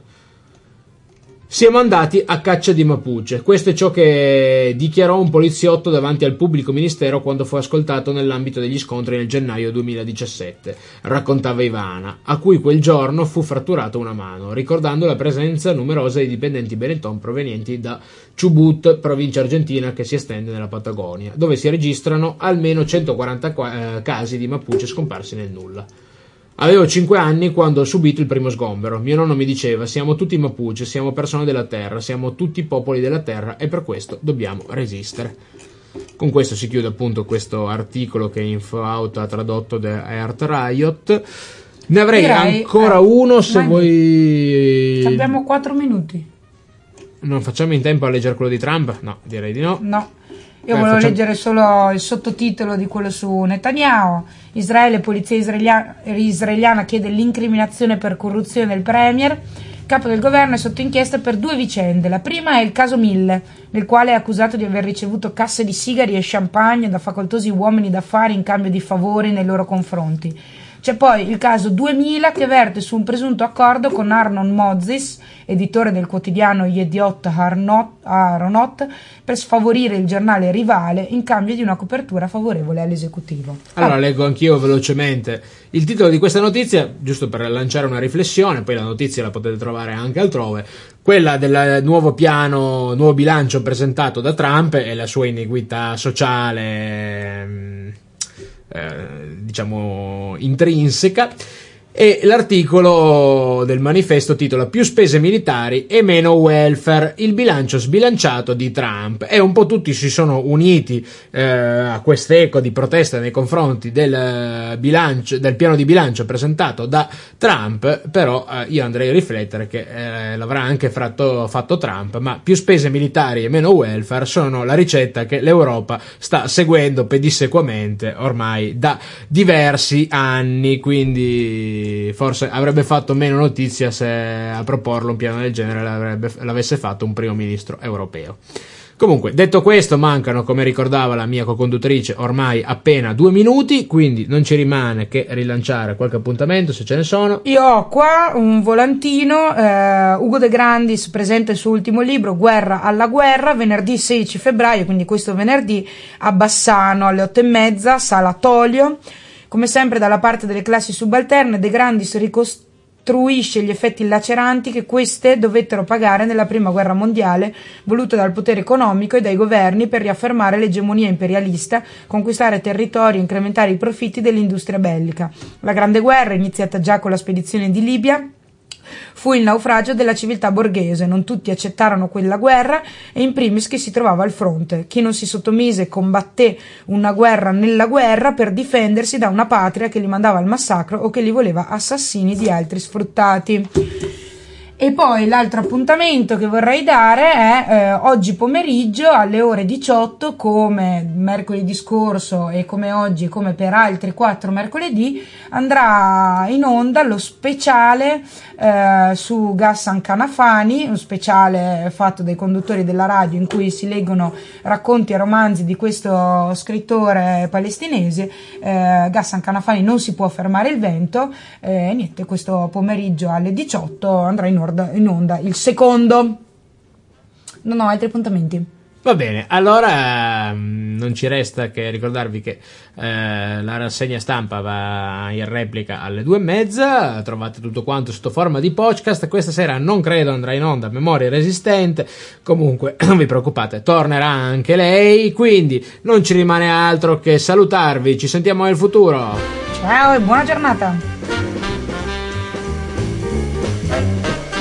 Siamo andati a caccia di mapuche. Questo è ciò che dichiarò un poliziotto davanti al pubblico ministero quando fu ascoltato nell'ambito degli scontri nel gennaio duemiladiciassette, raccontava Ivana, a cui quel giorno fu fratturata una mano, ricordando la presenza numerosa di dipendenti Benetton provenienti da Chubut, provincia argentina che si estende nella Patagonia, dove si registrano almeno centoquaranta eh, casi di mapuche scomparsi nel nulla. Avevo cinque anni quando ho subito il primo sgombero. Mio nonno mi diceva: siamo tutti mapuche, siamo persone della terra, siamo tutti popoli della terra e per questo dobbiamo resistere. Con questo si chiude appunto questo articolo che InfoAut ha tradotto da Earth Riot. Ne avrei
Direi,
ancora
eh,
uno se vuoi.
Abbiamo quattro minuti.
Non facciamo in tempo a leggere quello di Trump? No, direi di no.
No. Io
Eh,
volevo
facciamo-
leggere solo il sottotitolo di quello su Netanyahu. Israele, polizia israelia- israeliana chiede l'incriminazione per corruzione del premier. Il capo del governo è sotto inchiesta per due vicende. La prima è il caso Mille, nel quale è accusato di aver ricevuto casse di sigari e champagne da facoltosi uomini d'affari in cambio di favori nei loro confronti. C'è poi il caso duemila che verte su un presunto accordo con Arnon Moses, editore del quotidiano Yediot Aharonot, per sfavorire il giornale rivale in cambio di una copertura favorevole all'esecutivo.
Allora
Ah,
leggo anch'io velocemente il titolo di questa notizia, giusto per lanciare una riflessione, poi la notizia la potete trovare anche altrove, quella del nuovo piano, nuovo bilancio presentato da Trump e la sua iniquità sociale, ehm, eh, diciamo intrinseca. E l'articolo del manifesto titola "Più spese militari e meno welfare, il bilancio sbilanciato di Trump", e un po' tutti si sono uniti eh, a quest'eco di protesta nei confronti del bilancio, del piano di bilancio presentato da Trump. Però eh, io andrei a riflettere che eh, l'avrà anche fatto, fatto Trump, ma più spese militari e meno welfare sono la ricetta che l'Europa sta seguendo pedissequamente ormai da diversi anni, quindi forse avrebbe fatto meno notizia se a proporlo un piano del genere l'avrebbe, l'avesse fatto un primo ministro europeo. Comunque, detto questo, mancano, come ricordava la mia co-conduttrice, ormai appena due minuti, quindi non ci rimane che rilanciare qualche appuntamento se ce ne sono.
io ho qua un volantino, eh, Ugo De Grandis presenta il suo ultimo libro, Guerra alla guerra, venerdì sedici febbraio, quindi questo venerdì, a Bassano alle otto e mezza, Sala Tolio. Come sempre dalla parte delle classi subalterne, De Grandis ricostruisce gli effetti laceranti che queste dovettero pagare nella prima guerra mondiale, voluta dal potere economico e dai governi per riaffermare l'egemonia imperialista, conquistare territori e incrementare i profitti dell'industria bellica. La Grande Guerra, iniziata già con la spedizione di Libia, fu il naufragio della civiltà borghese. Non tutti accettarono quella guerra, e in primis chi si trovava al fronte. Chi non si sottomise combatté una guerra nella guerra per difendersi da una patria che li mandava al massacro o che li voleva assassini di altri sfruttati. E poi l'altro appuntamento che vorrei dare è eh, oggi pomeriggio alle ore diciotto, come mercoledì scorso e come oggi e come per altri quattro mercoledì, andrà in onda lo speciale eh, su Ghassan Kanafani, un speciale fatto dai conduttori della radio in cui si leggono racconti e romanzi di questo scrittore palestinese. eh, Ghassan Kanafani non si può fermare il vento, e eh, niente, questo pomeriggio alle diciotto andrà in onda in onda il secondo. Non ho altri appuntamenti.
Va bene, allora non ci resta che ricordarvi che eh, la rassegna stampa va in replica alle due e mezza. Trovate tutto quanto sotto forma di podcast. Questa sera non credo andrà in onda Memoria Resistente, comunque non vi preoccupate, tornerà anche lei, quindi non ci rimane altro che salutarvi. Ci sentiamo nel futuro.
Ciao e buona giornata.